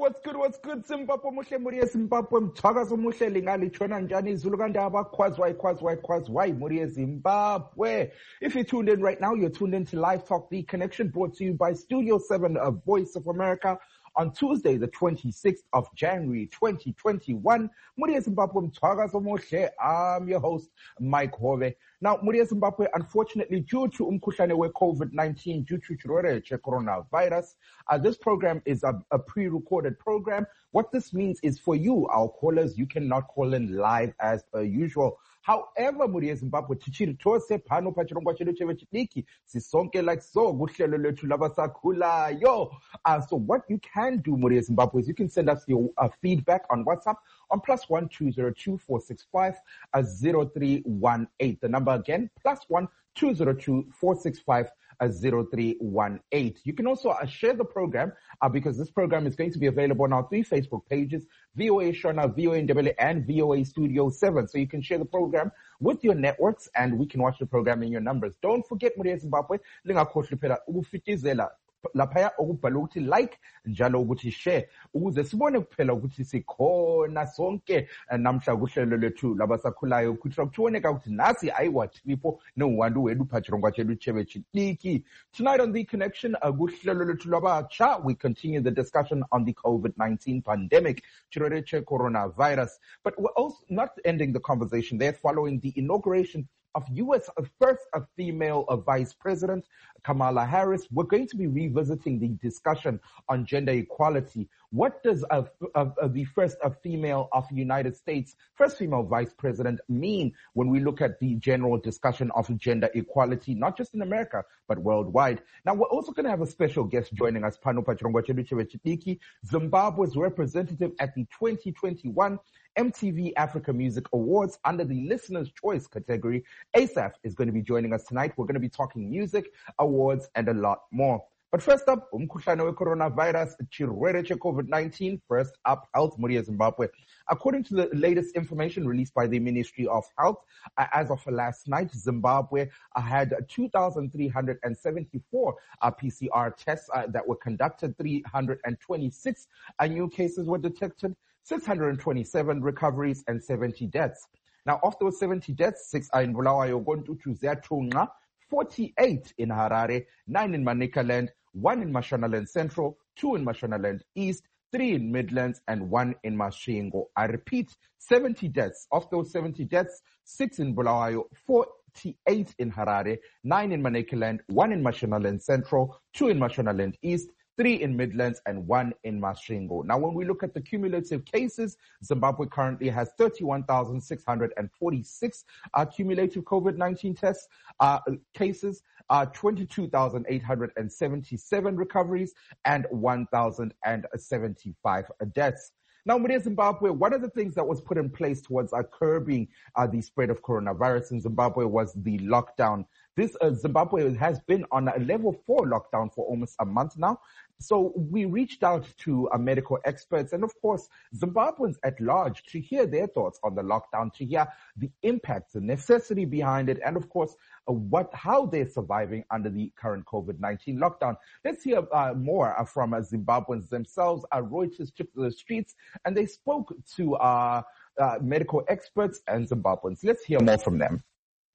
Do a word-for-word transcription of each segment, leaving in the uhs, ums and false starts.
what's good, what's good, Zimbabwe muhle muri Zimbabwe mthakazo muhle lingali chona njani izulu kandaba kwazwai kwazwai kwazwai muri Zimbabwe. If you're tuned in right now, you're tuned in to Live Talk The Connection, brought to you by Studio seven of Voice of America on Tuesday, the twenty-sixth of January, twenty twenty-one. Muri Zimbabwe mthakazo muhle. I'm your host, Mike Hove. Now, muri Zimbabwe, unfortunately, due to umkhuhlane we COVID nineteen, due to chirwere che coronavirus, uh, this program is a, a pre-recorded program. What this means is for you, our callers, you cannot call in live as per usual. However, muri Zimbabwe, tichiri tose pano pachirongwa chedu chevechidiki, sisonke like so, guhlelo lethu labasakhulayo. Uh, so what you can do, muri Zimbabwe, is you can send us your uh, feedback on WhatsApp on plus one two zero two four six five zero three one eight. The number again, plus one two zero two four six five zero three one eight. You can also uh, share the program uh, because this program is going to be available on our three Facebook pages, V O A Shona, V O A Ndebele, and V O A Studio seven. So you can share the program with your networks and we can watch the program in your numbers. Don't forget, muri Zimbabwe, lingakhohlwa phela ukufitizela laphaya okubhala ukuthi like njalo ukuthi share ukuze sibone kuphela ukuthi sikhona sonke namhla kuhlelo lethu labasakhulayo ukuthi ukuboneka ukuthi nasi ayiwathipho nowantu wethu phachirongwa chedu chevechidiki. Tonight on The Connection, kuhlelo lethu labatsha, we continue the discussion on the COVID nineteen pandemic, chirwere che coronavirus. But we're also not ending the conversation there following the inauguration of U S first a female a vice president, Kamala Harris. We're going to be revisiting the discussion on gender equality. What does a, a, a, the first a female of the United States, first female vice president mean when we look at the general discussion of gender equality, not just in America, but worldwide? Now, we're also going to have a special guest joining us, Pano Pachirongwa chedu chevechidiki, Zimbabwe's representative at the twenty twenty-one M T V Africa Music Awards under the Listener's Choice category. Asaph is going to be joining us tonight. We're going to be talking music, awards, and a lot more. But first up, umkhuhlane we coronavirus, chirwere che COVID nineteen. First up, health, muri Zimbabwe. According to the latest information released by the Ministry of Health, uh, as of last night, Zimbabwe uh, had two thousand three hundred seventy-four uh, P C R tests uh, that were conducted. three hundred twenty-six uh, new cases were detected, six hundred twenty-seven recoveries, and seventy deaths. Now, of those seventy deaths, six are in Bulawayo, Gontutu, Zertunga, forty-eight in Harare, nine in Manicaland, one in Mashonaland Central, two in Mashonaland East, three in Midlands, and one in Mashingo. I repeat, seventy deaths. Of those seventy deaths, six in Bulawayo, forty-eight in Harare, nine in Manicaland, one in Mashonaland Central, two in Mashonaland East, three in Midlands, and one in Mashingo. Now, when we look at the cumulative cases, Zimbabwe currently has thirty-one thousand six hundred forty-six uh, cumulative COVID nineteen tests, uh, cases, uh, twenty-two thousand eight hundred seventy-seven recoveries, and one thousand seventy-five deaths. Now, muri Zimbabwe, one of the things that was put in place towards uh, curbing uh, the spread of coronavirus in Zimbabwe was the lockdown. This uh, Zimbabwe has been on a level four lockdown for almost a month now. So we reached out to uh, medical experts and, of course, Zimbabweans at large to hear their thoughts on the lockdown, to hear the impact, the necessity behind it, and, of course, uh, what how they're surviving under the current COVID nineteen lockdown. Let's hear uh, more uh, from uh, Zimbabweans themselves. Uh, Reuters took to the streets and they spoke to uh, uh, medical experts and Zimbabweans. Let's hear more from them.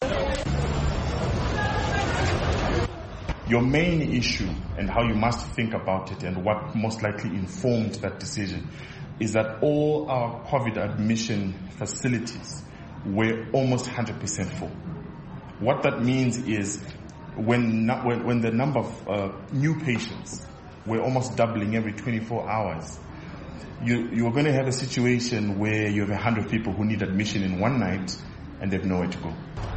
Your main issue and how you must think about it and what most likely informed that decision is that all our COVID admission facilities were almost one hundred percent full. What that means is when when, when the number of uh, new patients were almost doubling every twenty-four hours, you, you're going to have a situation where you have one hundred people who need admission in one night and they have nowhere to go.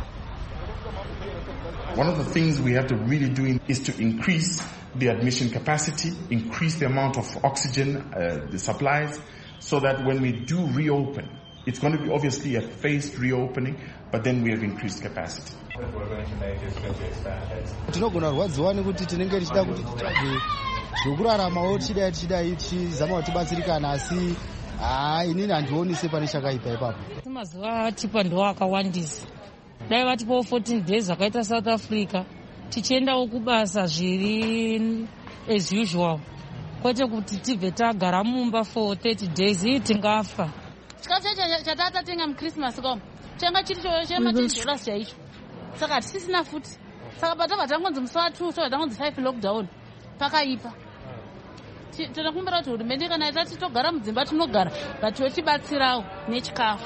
One of the things we have to really do is to increase the admission capacity, increase the amount of oxygen, uh, the supplies, so that when we do reopen, it's going to be obviously a phased reopening, but then we have increased capacity. We're going to make is going to expand heads. Tinogona rwadziwani kuti tinenge tichida kuti titsvage zvokuraramawo chidai chidai tichizama kutibatsirikana asi haa inini handioni sepane chakaipa ipapo. Mazuva atipa ndo akawandisa. Dai vatipawo fourteen days zvakaita South Africa tichiendawo kubasa zviri as usual. kwete kuti tibve tagara mumba for thirty days ii tingafa. Chikafu chacho chatatatenga muChristmas kwamo changa chiri chematidollars chaicho, saka hatisisina futi. Saka patabva tangonzi musi wa2 so tangonzi five lockdown pakaipa. Tinokumbira kuti hurumende kana itati togara mudzimba tinogara, but yotibatsirawo nechikafu.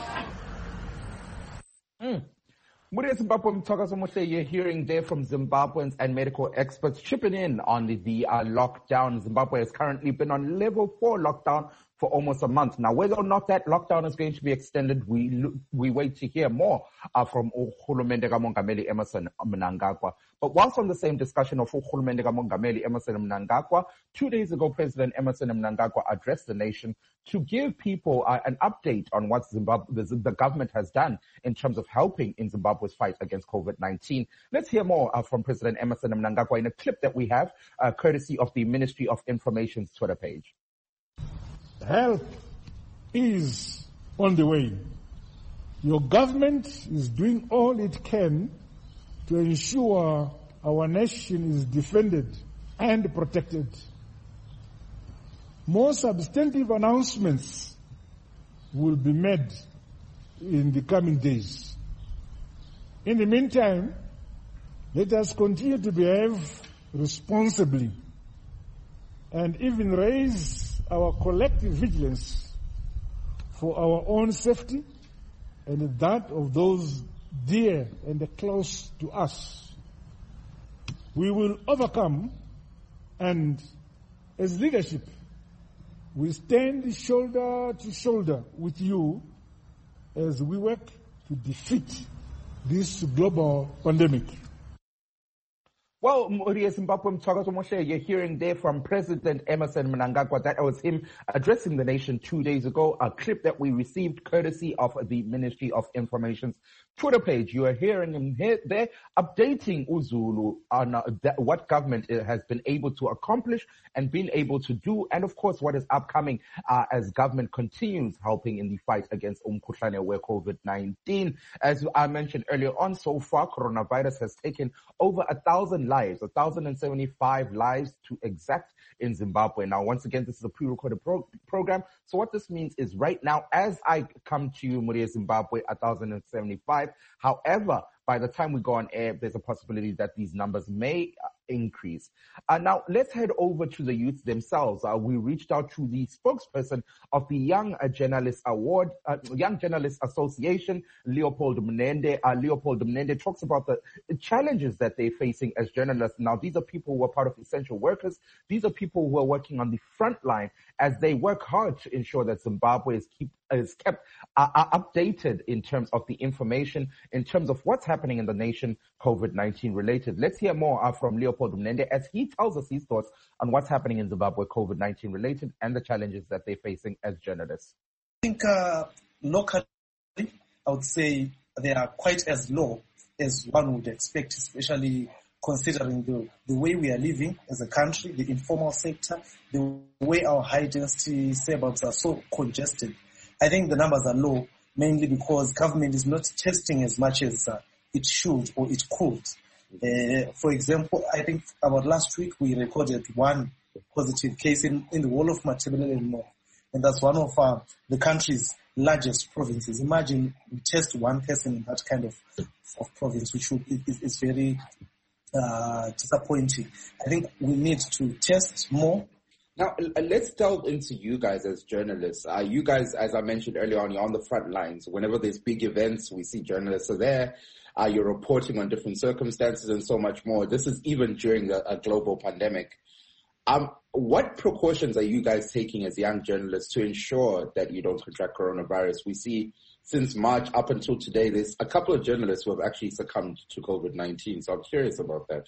Mm. Muriya Zimbabwe Mthwakazo Muhle, you're hearing there from Zimbabweans and medical experts chipping in on the, the uh, lockdown. Zimbabwe has currently been on level four lockdown for almost a month. Now, whether or not that lockdown is going to be extended, we we wait to hear more uh, from Urhulumende kaMongameli Emmerson Mnangagwa. But whilst on the same discussion of Urhulumende kaMongameli Emmerson Mnangagwa, two days ago, President Emmerson Mnangagwa addressed the nation to give people uh, an update on what Zimbabwe, the, the government has done in terms of helping in Zimbabwe's fight against COVID nineteen. Let's hear more uh, from President Emmerson Mnangagwa in a clip that we have, uh, courtesy of the Ministry of Information's Twitter page. Help is on the way. Your government is doing all it can to ensure our nation is defended and protected. More substantive announcements will be made in the coming days. In the meantime, let us continue to behave responsibly and even raise our collective vigilance for our own safety and that of those dear and close to us. We will overcome, and as leadership, we stand shoulder to shoulder with you as we work to defeat this global pandemic. Well, Muriya Zimbabwe Mthwakazo Muhle, you're hearing there from President Emmerson Mnangagwa. That was him addressing the nation two days ago, a clip that we received courtesy of the Ministry of Information's Twitter page. You are hearing him here, there updating Uzulu on uh, that, what government has been able to accomplish and been able to do, and of course what is upcoming uh, as government continues helping in the fight against umkhuhlane we COVID nineteen. As I mentioned earlier on, so far coronavirus has taken over a thousand lives, one thousand seventy-five lives to exact in Zimbabwe. Now, once again, this is a pre-recorded pro- program. So what this means is right now, as I come to you, Muriya Zimbabwe, one thousand seventy-five. However, by the time we go on air, there's a possibility that these numbers may uh, increase. Uh, now, let's head over to the youth themselves. Uh, we reached out to the spokesperson of the Young uh, Journalists Award, uh, Young Journalists Association, Leopold Mnende. Uh, Leopold Mnende talks about the, the challenges that they're facing as journalists. Now, these are people who are part of essential workers. These are people who are working on the front line as they work hard to ensure that Zimbabwe is, keep, is kept uh, uh, updated in terms of the information, in terms of what's happening in the nation, COVID nineteen related. Let's hear more uh, from Leopold Mnende as he tells us his thoughts on what's happening in Zimbabwe, COVID nineteen related, and the challenges that they're facing as journalists. I think uh, locally, I would say they are quite as low as one would expect, especially considering the, the way we are living as a country, the informal sector, the way our high-density suburbs are so congested. I think the numbers are low, mainly because government is not testing as much as uh, it should or it could. Uh, for example, I think about last week we recorded one positive case in, in the whole of Matabeleland North, and that's one of uh, the country's largest provinces. Imagine we test one person in that kind of, of province, which would, is, is very uh, disappointing. I think we need to test more. Now, let's delve into you guys as journalists. Uh, you guys, as I mentioned earlier on, you're on the front lines. Whenever there's big events, we see journalists are there. Uh, you're reporting on different circumstances and so much more. This is even during a, a global pandemic. Um, what precautions are you guys taking as young journalists to ensure that you don't contract coronavirus? We see since March up until today, there's a couple of journalists who have actually succumbed to COVID nineteen. So I'm curious about that.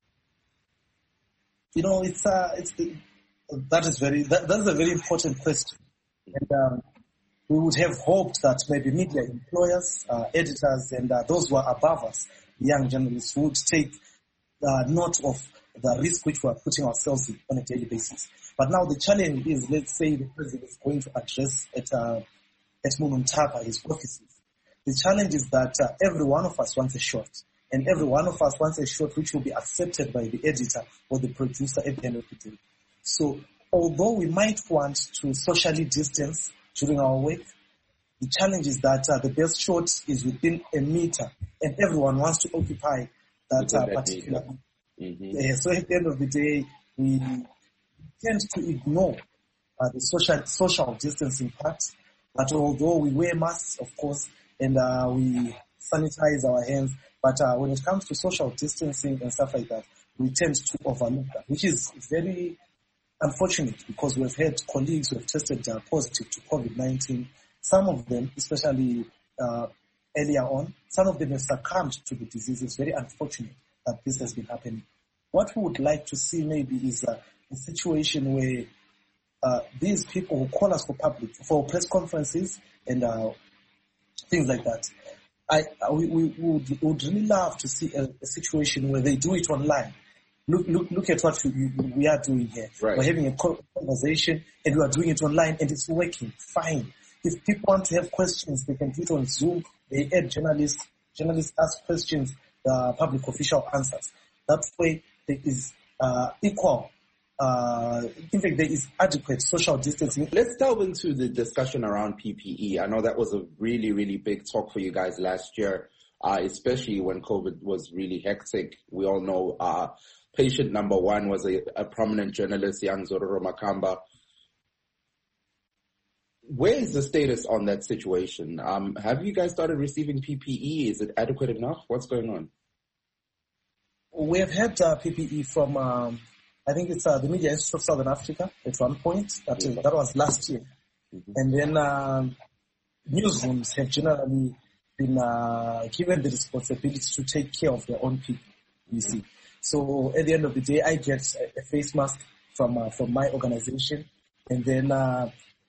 You know, it's uh, it's that is very that, that's a very important question, and um, we would have hoped that maybe media employers, uh, editors, and uh, those who are above us, young journalists, would take uh, note of the risk which we are putting ourselves in on a daily basis. But now the challenge is, let's say the president is going to address at uh, at Mununtapa, his offices. The challenge is that uh, every one of us wants a shot, and every one of us wants a shot which will be accepted by the editor or the producer at the end of the day. So although we might want to socially distance during our work, the challenge is that uh, the best shot is within a meter, and everyone wants to occupy that, uh, that particular. Mm-hmm. Uh, so at the end of the day, we tend to ignore uh, the social social distancing part. But although we wear masks, of course, and uh, we sanitize our hands, but uh, when it comes to social distancing and stuff like that, we tend to overlook that, which is very unfortunate because we've had colleagues who have tested uh, positive to COVID nineteen. Some of them, especially uh, earlier on, some of them have succumbed to the disease. It's very unfortunate that this has been happening. What we would like to see maybe is uh, a situation where uh, these people who call us for public, for press conferences and uh, things like that, I, we, we would, we would really love to see a, a situation where they do it online. Look, look, look at what we, we are doing here. Right. We're having a conversation and we are doing it online and it's working fine. If people want to have questions, they can do it on Zoom. They add journalists. Journalists ask questions. The public official answers. That way, there is uh, equal. Uh, in fact, there is adequate social distancing. Let's delve into the discussion around P P E. I know that was a really, really big talk for you guys last year, uh, especially when COVID was really hectic. We all know uh, patient number one was a, a prominent journalist, young Zororo Makamba. Where is the status on that situation? Um, have you guys started receiving P P E? Is it adequate enough? What's going on? We have had uh, P P E from, um, I think it's uh, the Media Institute of Southern Africa at one point. That, mm-hmm. that was last year. Mm-hmm. And then um, newsrooms have generally been uh, given the responsibility to take care of their own people, you mm-hmm. see. So at the end of the day, I get a, a face mask from uh, from my organization. And then uh,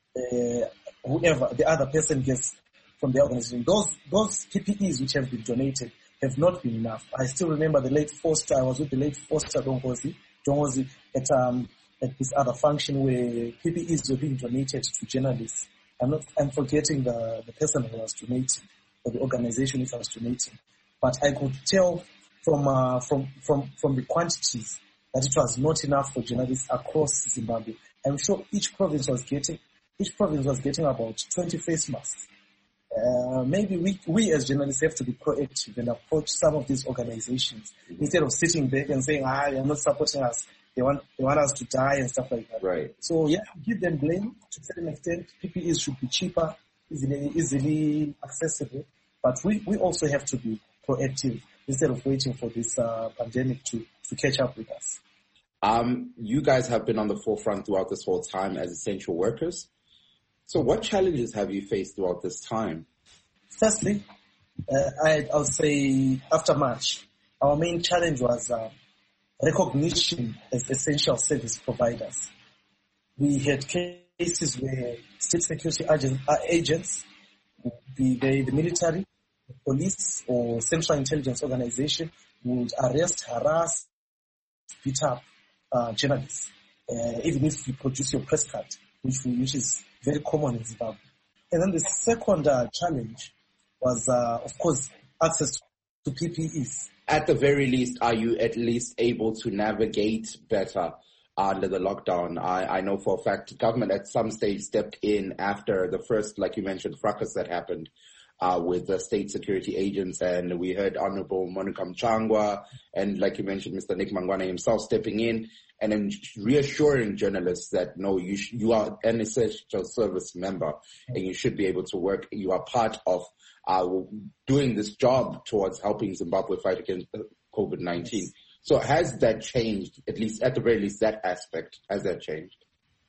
Uh, whoever the other person gets from the organization. Those those P P Es which have been donated have not been enough. I still remember the late Foster. I was with the late Foster Dongozi, Dongozi at um at this other function where P P Es were being donated to journalists. I'm not. I'm forgetting the the person who was donating or the organization which was donating, but I could tell from uh, from from from the quantities that it was not enough for journalists across Zimbabwe. I'm sure each province was getting. Each province was getting about twenty face masks. Uh, maybe we, we as journalists have to be proactive and approach some of these organizations mm-hmm. instead of sitting back and saying, ah, you're not supporting us. They want, they want us to die and stuff like that. Right. So yeah, give them blame to a certain extent. P P Es should be cheaper, easily, easily accessible. But we, we also have to be proactive instead of waiting for this uh, pandemic to, to catch up with us. Um, you guys have been on the forefront throughout this whole time as essential workers. So what challenges have you faced throughout this time? Firstly, uh, I, I'll say after March, our main challenge was uh, recognition as essential service providers. We had cases where state security agent, uh, agents, be they the military, the police, or central intelligence organization, would arrest, harass, beat up uh, journalists, uh, even if you produce your press card, which, we, which is very common in Zimbabwe. And then the second uh, challenge was, uh, of course, access to P P Es. At the very least, are you at least able to navigate better under the lockdown? I, I know for a fact government at some stage stepped in after the first, like you mentioned, fracas that happened uh, with the state security agents, and we heard Honorable Monica Mchangwa and, like you mentioned, Mister Nick Mangwana himself stepping in and then reassuring journalists that, no, you sh- you are an essential service member and you should be able to work. You are part of uh, doing this job towards helping Zimbabwe fight against COVID nineteen. Yes. So has that changed, at least, at the very least, that aspect? Has that changed?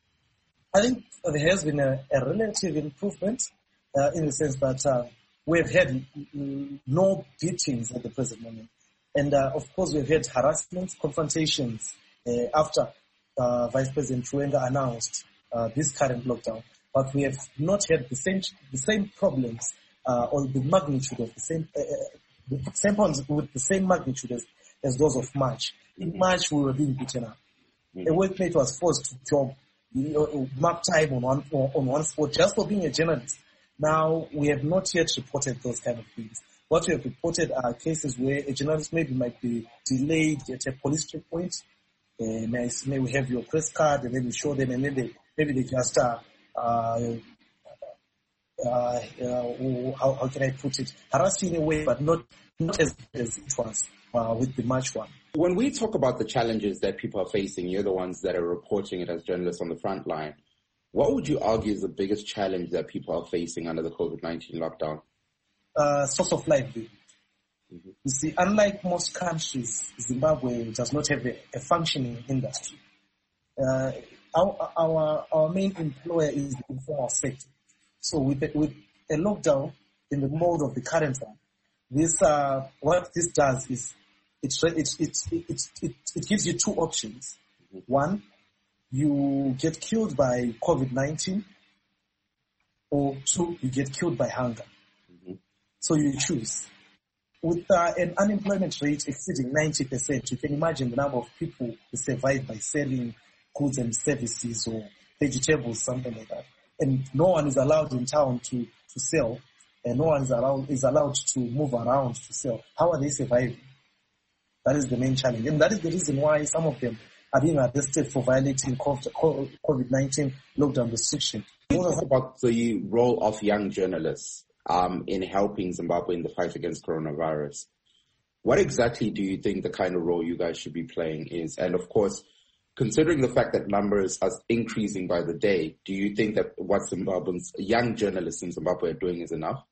I think there has been a, a relative improvement uh, in the sense that uh, we've had mm, no beatings at the present moment. And, uh, of course, we've had harassment, confrontations uh, after uh, Vice President Chiwenga announced uh, this current lockdown. But we have not had the same the same problems uh, or the magnitude of the same uh, the same problems with the same magnitude as, as those of March. In March, we were being beaten up. Mm-hmm. A workmate was forced to job, you know, mark time on one on one spot just for being a journalist. Now, we have not yet reported those kind of things. What we have reported are cases where a journalist maybe might be delayed at a police checkpoint Uh, may, I, may we have your press card, and then we show them, and then they, maybe they just, uh, uh, uh, uh, how, how can I put it, harass in a way, but not, not as bad as it was uh, with the March one. When we talk about the challenges that people are facing, you're the ones that are reporting it as journalists on the front line. What would you argue is the biggest challenge that people are facing under the COVID nineteen lockdown? Uh, source of livelihood. Mm-hmm. You see, unlike most countries, Zimbabwe does not have a, a functioning industry. Uh, our, our our main employer is the informal sector. So with a, with a lockdown in the mode of the current one, this uh, what this does is it it it it it, it gives you two options. Mm-hmm. One, you get killed by COVID nineteen, or two, you get killed by hunger. Mm-hmm. So you choose. With uh, an unemployment rate exceeding ninety percent, you can imagine the number of people who survive by selling goods and services or vegetables, something like that. And no one is allowed in town to, to sell, and no one is allowed, is allowed to move around to sell. How are they surviving? That is the main challenge. And that is the reason why some of them are being arrested for violating COVID nineteen lockdown restriction. What about the role of young journalists um, in helping Zimbabwe in the fight against coronavirus? What exactly do you think the kind of role you guys should be playing is? And of course, considering the fact that numbers are increasing by the day, do you think that what Zimbabweans, young journalists in Zimbabwe are doing is enough?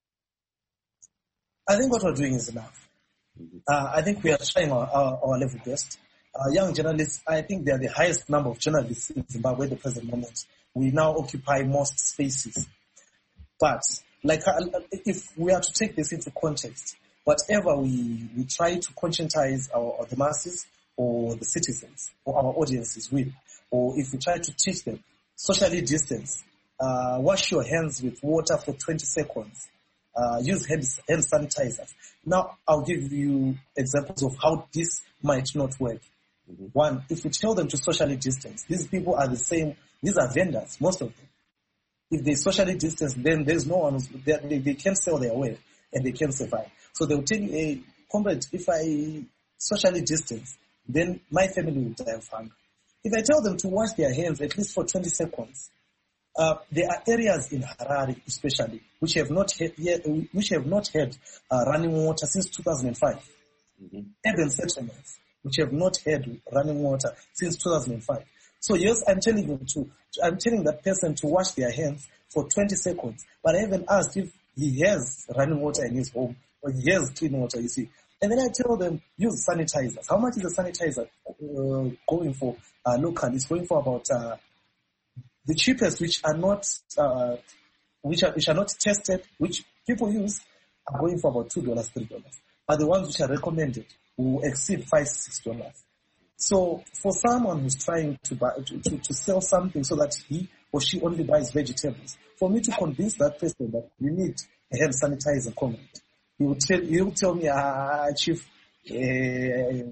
I think what we're doing is enough. Mm-hmm. Uh, I think we are trying our, our, our level best. Uh, young journalists, I think they are the highest number of journalists in Zimbabwe at the present moment. We now occupy most spaces. But like, uh, if we are to take this into context, whatever we, we try to conscientize our, our the masses or the citizens or our audiences with, or if we try to teach them, socially distance, uh, wash your hands with water for twenty seconds, uh, use hand, hand sanitizers. Now, I'll give you examples of how this might not work. Mm-hmm. One, if we tell them to socially distance, these people are the same, these are vendors, most of them. If they socially distance, then there's no one, they, they, they can't sell their wares and they can't survive. So they'll tell you, hey, comrade, if I socially distance, then my family will die of hunger. If I tell them to wash their hands at least for twenty seconds, uh, there are areas in Harare especially which have not had, yet, which have not had uh, running water since two thousand five. Mm-hmm. Urban settlements which have not had running water since two thousand five. So yes, I'm telling you to, I'm telling that person to wash their hands for twenty seconds, but I haven't asked if he has running water in his home or he has clean water, you see. And then I tell them, use sanitizers. How much is a sanitizer uh, going for uh, local? It's going for about uh, the cheapest, which are not uh, which are which are not tested, which people use, are going for about two dollars, three dollars. But the ones which are recommended will exceed five, six dollars. So for someone who's trying to buy to, to, to sell something so that he or she only buys vegetables, for me to convince that person that you need a hand sanitizer comment. He will tell, he will tell me, ah, chief, eh,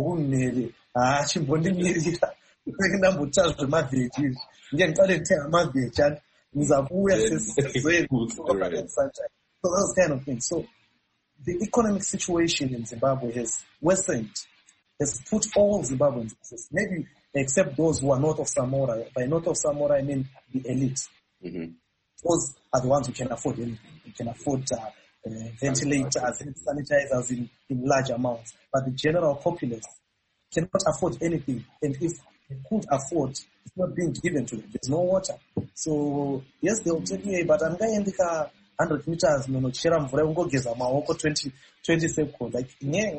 ah, chief, bondi miri, ngenda mbuchazo maveji, ngenda ngale ntenga maveji, nizabuya sesizwe, so those kind of things. So the economic situation in Zimbabwe has worsened, has put all Zimbabweans, maybe except those who are north of Samora. By north of Samora, I mean the elite. Mm-hmm. Those are the ones who can afford anything. Who can afford uh, uh, ventilators, sanitizers in, in large amounts. But the general populace cannot afford anything. And if they could afford, it's not being given to them. There's no water. So, yes, they'll tell you, hey, but I'm going to one hundred meters, no, no, chera mvura ungogeza maoko twenty, twenty seconds. Like,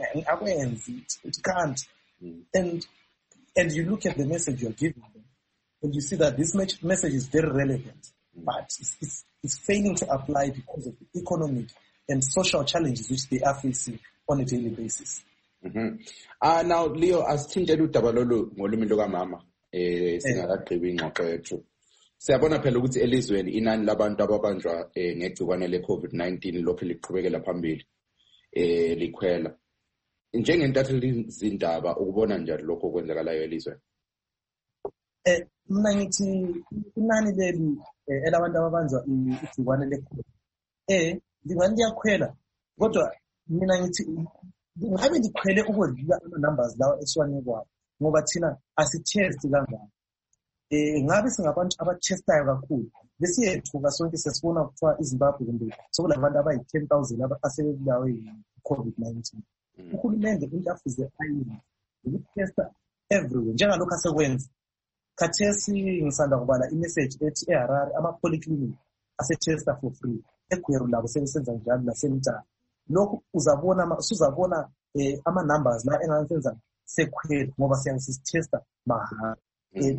it, it can't. Mm. And, and you look at the message you're giving them, and you see that this message is very relevant. But it's, it's, it's failing to apply because of the economic and social challenges which they are facing on a daily basis. Mm-hmm. Uh, now, Leo, as Tindelu Tabalolo, ngolimi lokamama, eh, singakagqibi ingxoxo yethu. Siyabona phela ukuthi elizweni inani labantu ababanjwa eh, ngegciwane le-COVID nineteen lokhu liqhubekela phambili eh, likhwela. Njengentatheli zindaba ukubona njani lokho okwenzakalayo elizweni? Eh, mina ngithi inani leli elabantu ababanjwa igciwane le-COVID eh ngingani liyakhwela kodwa mina ngithi ngabe ngikhwele ukwedlula ama numbers lawa esiwanikwayo ngoba thina asitest kangaka. Eh ngabe singabantu abatestayo kakhulu. Besiyethuka sonke sesibona kuthiwa iZimbabwe kumbe sokulabantu abayi ten thousand abasebebulawe yi-COVID nineteen. Uhulumende into afuze ayenze ukutesta everywhere njengalokho asekwenza. Khathesi ngisanda kubala imessage ethi eHarare ama-polyclinic asetesta for free. eGweru labo sebenza njalo nasemntana. Lokho uzabona usuzabona eh ama numbers la engasenza sekhwela ngoba siyasitesta mahala. Eh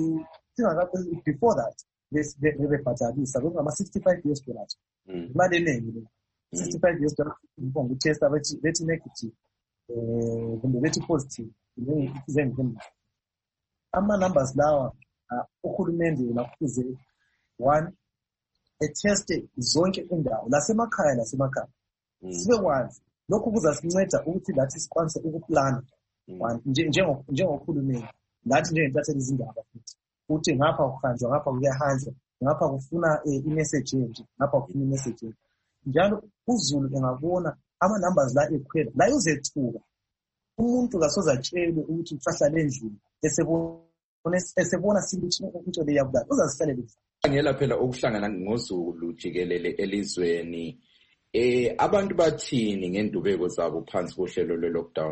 before that bebebhatalisa ngama sixty-five US dollars. Imali eningi. sixty-five US dollars ngibonga ukutesta bethi bethi negative eh kumbe bethi positive izenze ama numbers lawa uhulumende unakuze one eteste zonke indawo lasemakhaya lasemakhaya sibe kwazi lokho kuzasinceda ukuthi lathi sikwanise ukuplana njengo njengohulumende lathi nje ntathela izindaba futhi uthi ngapha ukuhanjwa ngapha kuyahanjwa ngapha kufuna i-message nje ngapha kufuna i-message njalo uZulu engabona ama numbers la ekhwela la uzethuka umuntu kasoza atshele ukuthi usahlala endlini esebona esebona sithi into le yakudala uzasihlalela ngela phela ukuhlangana ngoZulu jikelele elizweni eh abantu bathini ngendubeko zabo phansi kohlelo lwe-lockdown.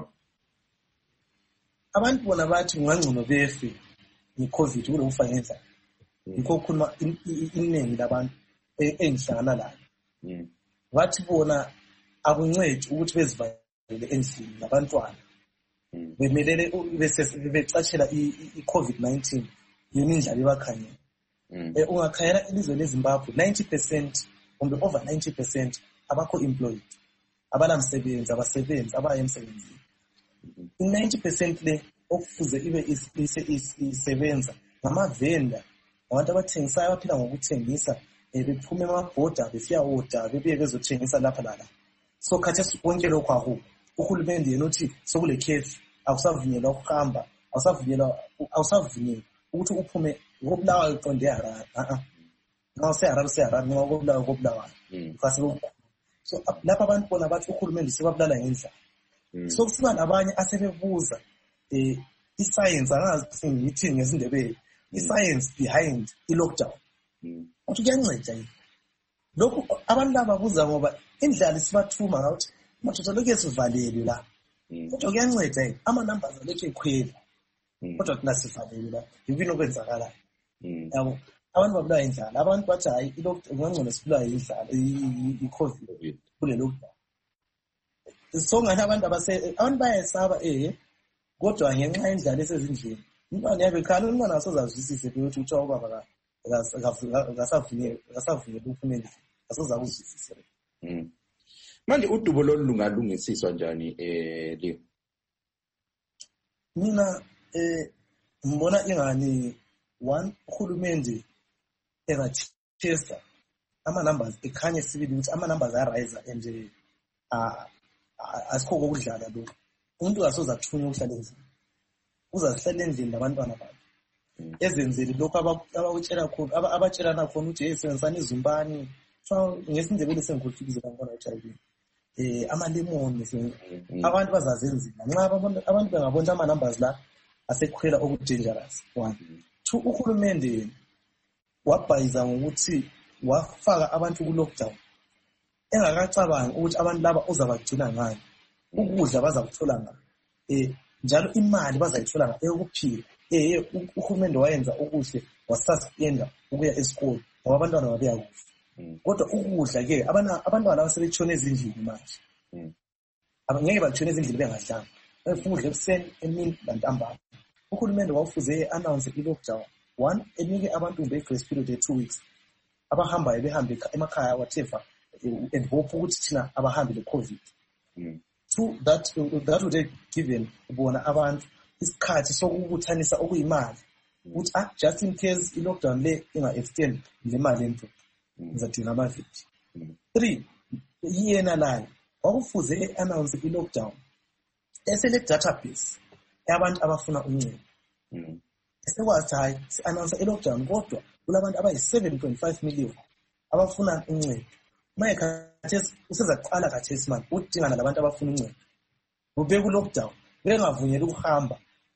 Abantu bona bathi ngangcono befe ngeCovid kulo kufanele ngikho khuluma iningi labantu engihlangana layo bathi bona akuncedi ukuthi bezivalele endlini labantwana bemelele becatshela i-COVID nineteen yona indlala ebakhanyeni. Eh ungakhayela ilizwe leZimbabwe ninety percent kumbe over ninety percent abakho employed abanamsebenzi abasebenzi abaya emsebenzini. ninety percent le okufuze ibe isebenza ngamavenda abantu abathengisayo abaphila ngokuthengisa bephume emabhoda besiya order bebuye bezothengisa lapha lala. So khathesi konke lokho akho uhulumende yena uthi sokule curfew akusavunyelwa ukuhamba awusavunyelwa awusavunyelwa ukuthi uphume ngobulawa iqonde eHarare a a seHarare seHarare ngobulawa ngobulawa fase lokho. So lapha abantu bona bathi uhulumende sebabulala ngendlela. So kusiba nabanye asebebuza eh iscience angazi ngithi ngesindebele iscience behind i-lockdown uthi kuyanceda yini lokho abantu laba babuza ngoba indlala sibathuma ngathi mathotho lokho sivalele la kodwa kuyanceda yini ama numbers alekhe ekhwela kodwa thina sivalele la yini okwenzakala yabo abantu babulawa indlala abantu bathi hayi i-lockdown ngangcono sibulawa indlala i-COVID kule lockdown. So ngani abantu abase abantu bayesaba eh kodwa ngenxa yendlala esezindlini umntwana yabe khala umntwana asozazwisise ukuthi utsho ubaba ka akasavunyelwa akasavunyelwa ukuphumela asoza ukuzwisisa. Mhm. Manje udubo lolu lungalungisiswa njani eh Leo? Mina eh ngibona ingani one uhulumende engathesta ama numbers ekhanye sibili ukuthi ama numbers ayarise and ah asikho kokudlala lokho umuntu akasoza athunywe ukuhlala endlini uzazihlala endlini labantwana bakhe ezenzele lokho abakutshela khona abatshelana khona ukuthi hey senzani izumbani so ngesindebele sengikuthikize ngabona ukuthi eh ama lemon abantu bazazenzela nxa abantu abantu bengabona ama numbers la asekhwela oku dangerous. One two uhulumende wabhayiza ngokuthi wafaka abantu ku lockdown engakacabangi ukuthi abantu laba uzabagcina ngani ukudla bazakuthola ngani eh njalo imali bazayithola ngani ukuphila eh uhulumende wayenza okuhle wasasuspenda ukuya esikole ngoba abantwana babeya kufa kodwa ukudla ke abantwana abasebetshona ezindlini manje abangeke batshona ezindlini bengadlanga befuna ukudla ekuseni emini lantambama. Uhulumende wawufuze announce i-lockdown one enike abantu be grace period of two weeks abahambayo behambe emakhaya whatever and hope ukuthi thina abahambi le-COVID. Two that that would have given bona abantu isikhathi sokubuthanisa okuyimali ukuthi ah just in case i-lockdown le inga extend le mali ento ngizadinga amaviki. Three yena la wakufuze announce i-lockdown esele database yabantu abafuna uncedo. Esekwazi hayi si-announce i-lockdown kodwa kulabantu abayi seven point five million abafuna uncedo. Maye khathesi usezaqala khathesi manje udingana labantu abafuna uncedo ubeke ku-lockdown bengavunyelwa ukuhamba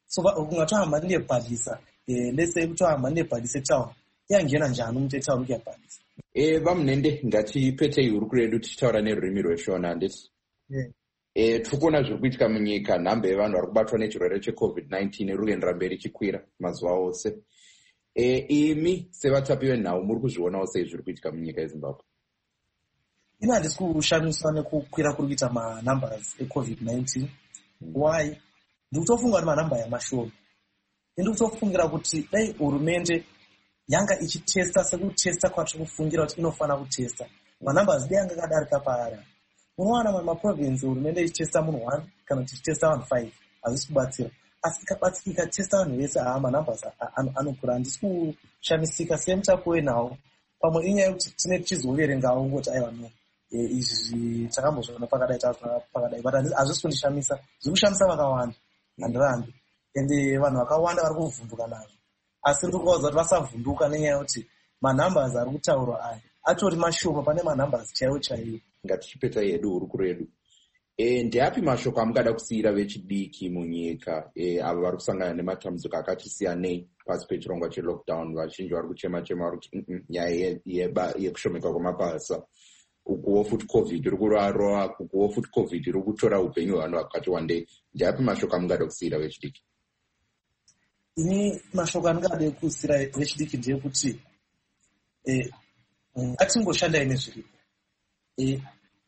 so ungatohamba nebhalisa lese kutohamba nebhalisa town yangena njani umuntu etown kuyabhalisa. Eh vamnende ngatipetei uri kuredu tichitaura nerurimi rweshona handiti. Yeah. Eh tikuona zviri kuitika munyika, nhambe yevanhu vari kubatwa nechirwere checovid nineteen iri kuendera mberi ichikwira mazuva ose. Eh imi sevatapi venhau muri kuzvionawo sei zviri kuitika munyika yeZimbabwe? Ina handisi kushamiswa nekukwira kuri kuita manumbers ecovid nineteen. Mm. Why? Ndikutofunga kuti manhamba yamashoma. Ndikutofungira kuti dai hurumende yanga ichitesta sekutesta kwatiri kufungira kuti inofana kutesta. Manumbers dai yanga akadarika paari. Unowana mamwe maprovinsi hurumende ichitesta munhu one kana kuti ichitesta vanhu five hazvisi kubatsira. Asi ikabatsira ikatesta vanhu vese haa manumbers anokura. Handisi kushamisika semutapu wenhau. Pamwe inyaya yekuti tine tichizoverengawo ngoti aiwa no izvi takambozviona pakadai tazwa pakadai but hazvisi kundishamisa. Zviri kushamisa vakawanda handirambi ende vanhu vakawanda vari kuvhunduka nazvo. Asi ndiri kuvaudza kuti vasavhunduka nenyaya yekuti manumbers ari kutaurwa aya atori mashoma pane manumbers chaiwo chaiwo. Ngatichipeta yedu uri kuredu. E, ndeapi mashoko amungada kusiyira vechidiki munyika e, avo vari kusangana nematambudziko akati siyanei pasi pechirongwa chelockdown? Vazhinji vari kuchema chema vari kuti nyaya yekushomeka kwemabasa, ukuwo futi covid iri kurarwa, ukuwo futi covid iri kutora upenyu hwevanhu vakati wandei. Ndeapi mashoko amungada kusiyira vechidiki? Ini mashoko andingade kusiyira vechidiki ndeyekuti eh ngatingoshandai nezviripo. Eh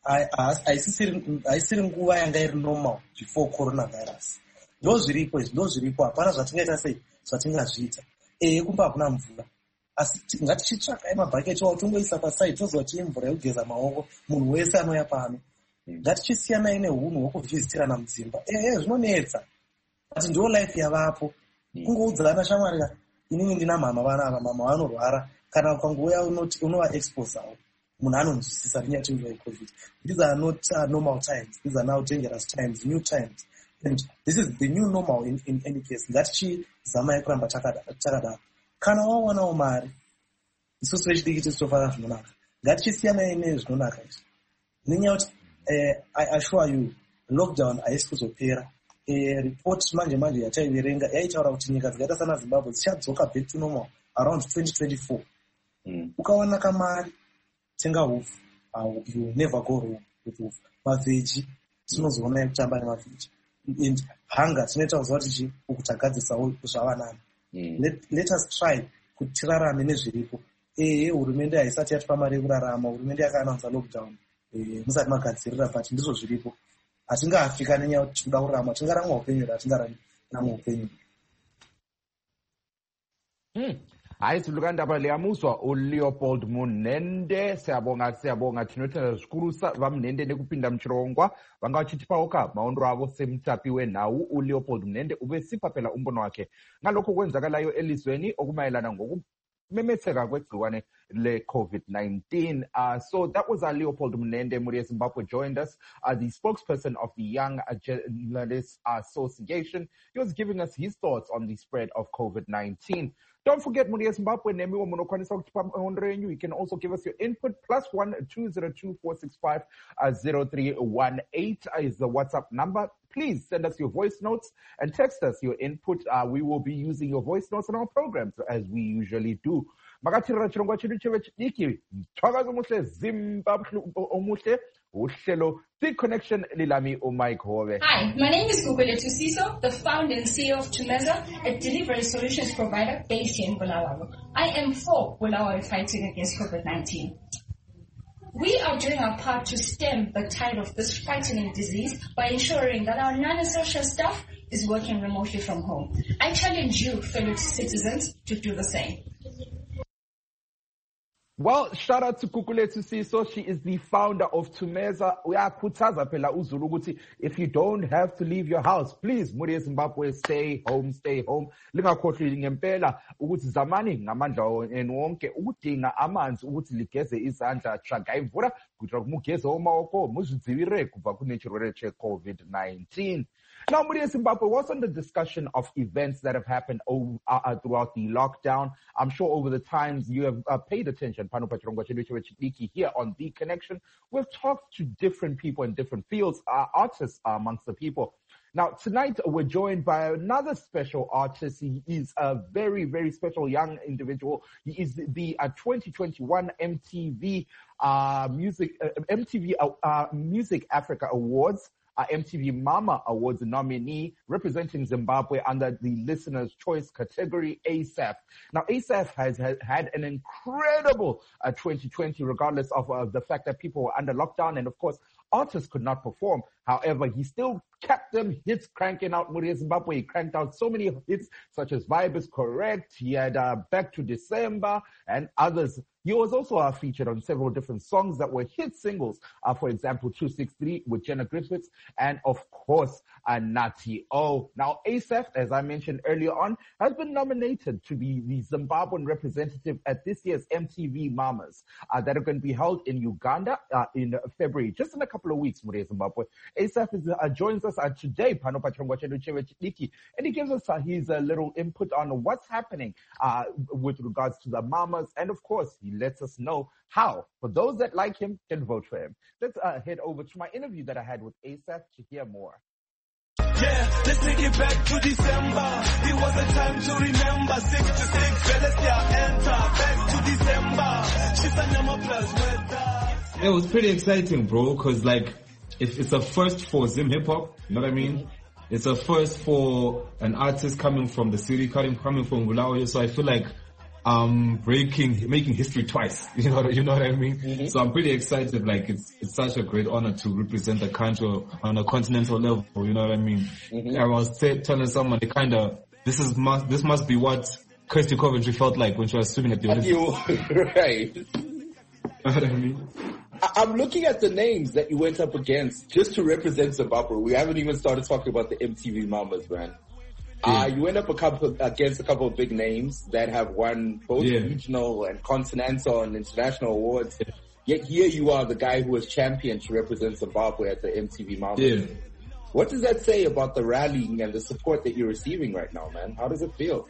haisisiri nguva yanga iri normal before coronavirus. Ndo zviripo izvi, ndo zviripo, hapana zvatingaita sei zvatingazviita. Eh kumba hakuna mvura. Asi ngatichitsvakai mabhaketi awo tongoisa paside toziva kuti imvura yekugeza maoko munhu wese anouya pano. Ngatichisiyana nehunhu hwekuvhisitirana mudzimba. Eh zvinonetsa. But ndo life yavapo. Kungoudzana shamwari, inini ndina mama vana ava, mama vanorwara, kana ukangouya unoti unova expose awo. Munhu anonzwisisa rinyatengwa yecovid. These are not uh, normal times. These are now dangerous times, new times. And this is the new normal in, in any case. Ngatichizamai kuramba takadaro. Kana wawanawo mari, isusu vechidiki tisitofara zvinonaka. Ngatichisiyana nezvinonaka izvi. Nenyaya yekuti I assure you, lockdown haisi kuzopera. Eh, report manje manje yataiverenga yaitaura kuti nyika dzakaita sana Zimbabwe dzichadzoka back to normal around twenty twenty-four. Mm. Ukawana kamari tenga hufu, uh, you never go wrong with hufu. Maveji tinozoona kutamba nemaveji. And hunger tinoita kuziva kuti ukutagadzisawo zvavanani. Mm. Let, let us try kuti tirarame nezviripo. Eh hurumende haisati yatipa mari yekurarama, hurumende yakaannounce lockdown. Eh musati magadzirira but ndizvo zviripo. Hatingafika nenyaya kuti tinoda kurarama, tingararama upenyu hatingararama upenyu. Hmm. Hayi silukandaba liyamuzwa uLeopold Munende. Siyabonga siyabonga tinotenda zvikuru vamnende nekupinda muchirongwa vanga vachitipawoka maondo avo semutapi wenhau uLeopold Munende ubesipa phela umbono wakhe ngalokho kwenzakalayo elizweni okumayelana ngokumemetheka kwegciwane le-COVID nineteen. Uh, so that was our Leopold Munende. Muri Zimbabwe joined us, uh, the spokesperson of the Young Journalists Association. He was giving us his thoughts on the spread of COVID nineteen. Don't forget, Muri Zimbabwe, you can also give us your input. Plus one two zero two four six five zero three one eight is the WhatsApp number. Please send us your voice notes and text us your input. Uh, we will be using your voice notes in our programs as we usually do. Makatirira chirongwa chedu chevechidiki mthwakazi omuhle Zimbabwe omuhle uhlelo The Connection lilami uMike Hove. Hi, my name is Gugulethu Siso, the founder and C E O of Tumeza, a delivery solutions provider based here in Bulawayo. I am for Bulawayo fighting against COVID nineteen. We are doing our part to stem the tide of this frightening disease by ensuring that our non-essential staff is working remotely from home. I challenge you, fellow citizens, to do the same. Well, shout out to Gugulethu Siso. She is the founder of Tumeza. Uyakhuthaza phela uZulu ukuthi if you don't have to leave your house, please, Muri Zimbabwe, stay home, stay home. Lingakhohlwi ngempela ukuthi zamani ngamandla wonke ukudinga amanzi ukuthi ligeze izandla traga imvula kuthi kumugeze omawoko muzidzivirire kubva kune chirwere che-COVID nineteen. Now, Muri Zimbabwe, what's on the discussion of events that have happened over, uh, throughout the lockdown? I'm sure over the times you have uh, paid attention, Pano Pachirongwa Chidiki, here on The Connection. We've talked to different people in different fields. Uh, artists are amongst the people. Now, tonight we're joined by another special artist. He is a very, very special young individual. He is the, the uh, twenty twenty-one M T V uh, Music uh, M T V uh, uh, Music Africa Awards. Uh, M T V Mama Awards nominee, representing Zimbabwe under the Listener's Choice category, ASAP. Now, ASAP has, has had an incredible uh, twenty twenty, regardless of uh, the fact that people were under lockdown, and of course, artists could not perform. However, he still kept them hits cranking out. Muri Zimbabwe, he cranked out so many hits, such as Vibe is Correct. He had uh, Back to December and others. He was also uh, featured on several different songs that were hit singles. Uh, for example, two sixty-three with Jenna Griffiths, and of course, uh, Nati O. Now, ASAP, as I mentioned earlier on, has been nominated to be the Zimbabwean representative at this year's M T V Mamas uh, that are going to be held in Uganda uh, in February, just in a couple of weeks. Muri Zimbabwe. ASAP is, uh, joins us uh, today, Pano Pachongwa Chedu Chewe Chidiki, and he gives us uh, his uh, little input on what's happening uh, with regards to the Mamas, and of course, he lets us know how, for those that like him, can vote for him. Let's uh, head over to my interview that I had with ASAP to hear more. Yeah, let's take it back to December. It was a time to remember. Six to six, Celestia enter. Back to December. She's a number plus weather. It was pretty exciting, bro, because like, if it's a first for Zim Hip Hop, you know what I mean? Mm-hmm. It's a first for an artist coming from the city, coming coming from Bulawayo. So I feel like um breaking, making history twice. You know, you know what I mean? Mm-hmm. So I'm pretty excited. Like it's it's such a great honor to represent the country on a continental level. You know what I mean? Mm-hmm. I was t- telling someone, they kind of this is must this must be what Kirsty Coventry felt like when she was swimming at the Olympics. Right. You know what I mean? I'm looking at the names that you went up against just to represent Zimbabwe. We haven't even started talking about the M T V Mamas, man. Yeah. Uh, you went up a couple against a couple of big names that have won both yeah. regional and continental and international awards. Yeah. Yet here you are, the guy who was championed to represent Zimbabwe at the M T V Mamas. Yeah. What does that say about the rallying and the support that you're receiving right now, man? How does it feel?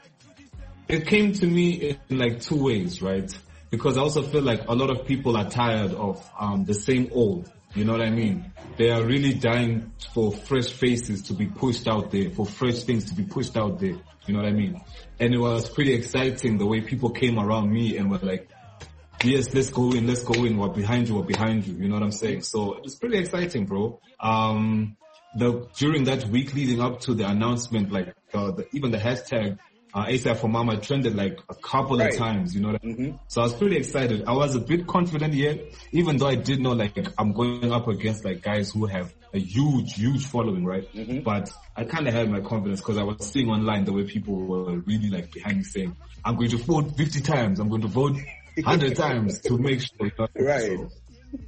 It came to me in like two ways, right? Because I also feel like a lot of people are tired of um the same old. You know what I mean? They are really dying for fresh faces to be pushed out there, for fresh things to be pushed out there. You know what I mean? And it was pretty exciting the way people came around me and were like, yes, let's go in, let's go in, we're behind you, we're behind you. You know what I'm saying? So it was pretty exciting, bro. Um, the, during that week leading up to the announcement, like, uh, the, even the hashtag, Uh, ASAP for Mama trended like a couple right. of times, you know what I mean? Mm-hmm. So I was pretty excited. I was a bit confident here, even though I did know like I'm going up against like guys who have a huge, huge following, right? Mm-hmm. But I kind of had my confidence because I was seeing online the way people were really like behind me saying, I'm going to vote fifty times, I'm going to vote one hundred times to make sure. Right. So.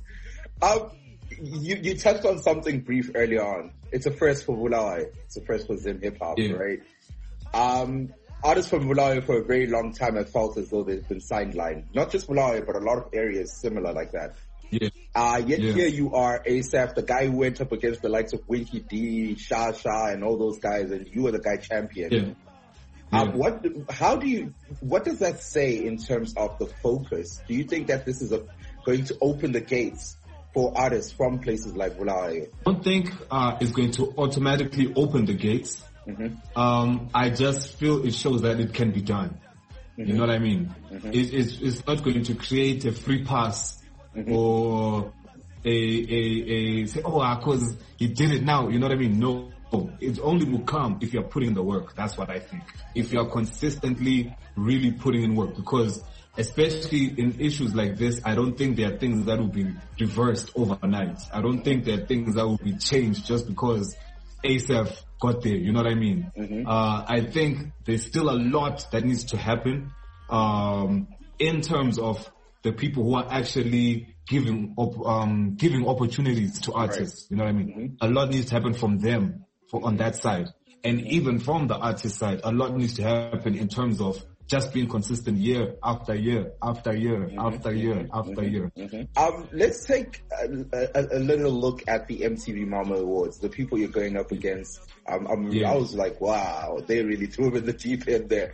Um, you, you touched on something brief earlier on. It's a first for Bulawayo. It's a first for Zim Hip Hop, yeah. right? Um, Artists from Bulawayo for a very long time have felt as though they've been sidelined. Not just Bulawayo, but a lot of areas similar like that. Yeah. Uh, yet yeah. here you are, ASAP, the guy who went up against the likes of Winky D, Sha Sha, and all those guys, and you were the guy champion. Yeah. Yeah. Um, what, how do you, what does that say in terms of the focus? Do you think that this is a, going to open the gates for artists from places like Bulawayo? I don't think uh, it's going to automatically open the gates. Mm-hmm. Um, I just feel it shows that it can be done. Mm-hmm. You know what I mean? Mm-hmm. It, it's, it's not going to create a free pass mm-hmm. or a, a, a, say, oh, cause he did it now. You know what I mean? No, it only will come if you're putting in the work. That's what I think. If you're consistently really putting in work, because especially in issues like this, I don't think there are things that will be reversed overnight. I don't think there are things that will be changed just because ASAP got there, you know what I mean? Mm-hmm. Uh, I think there's still a lot that needs to happen, um, in terms of the people who are actually giving, op- um, giving opportunities to artists, right. You know what I mean? Mm-hmm. A lot needs to happen from them for, on that side. And even from the artist side, a lot needs to happen in terms of just being consistent year after year after year mm-hmm. after year mm-hmm. after mm-hmm. year. Mm-hmm. Um, let's take a, a, a little look at the M T V Mama Awards, the people you're going up against. Um, I'm, yeah. I was like, wow, they really threw him in the deep end there.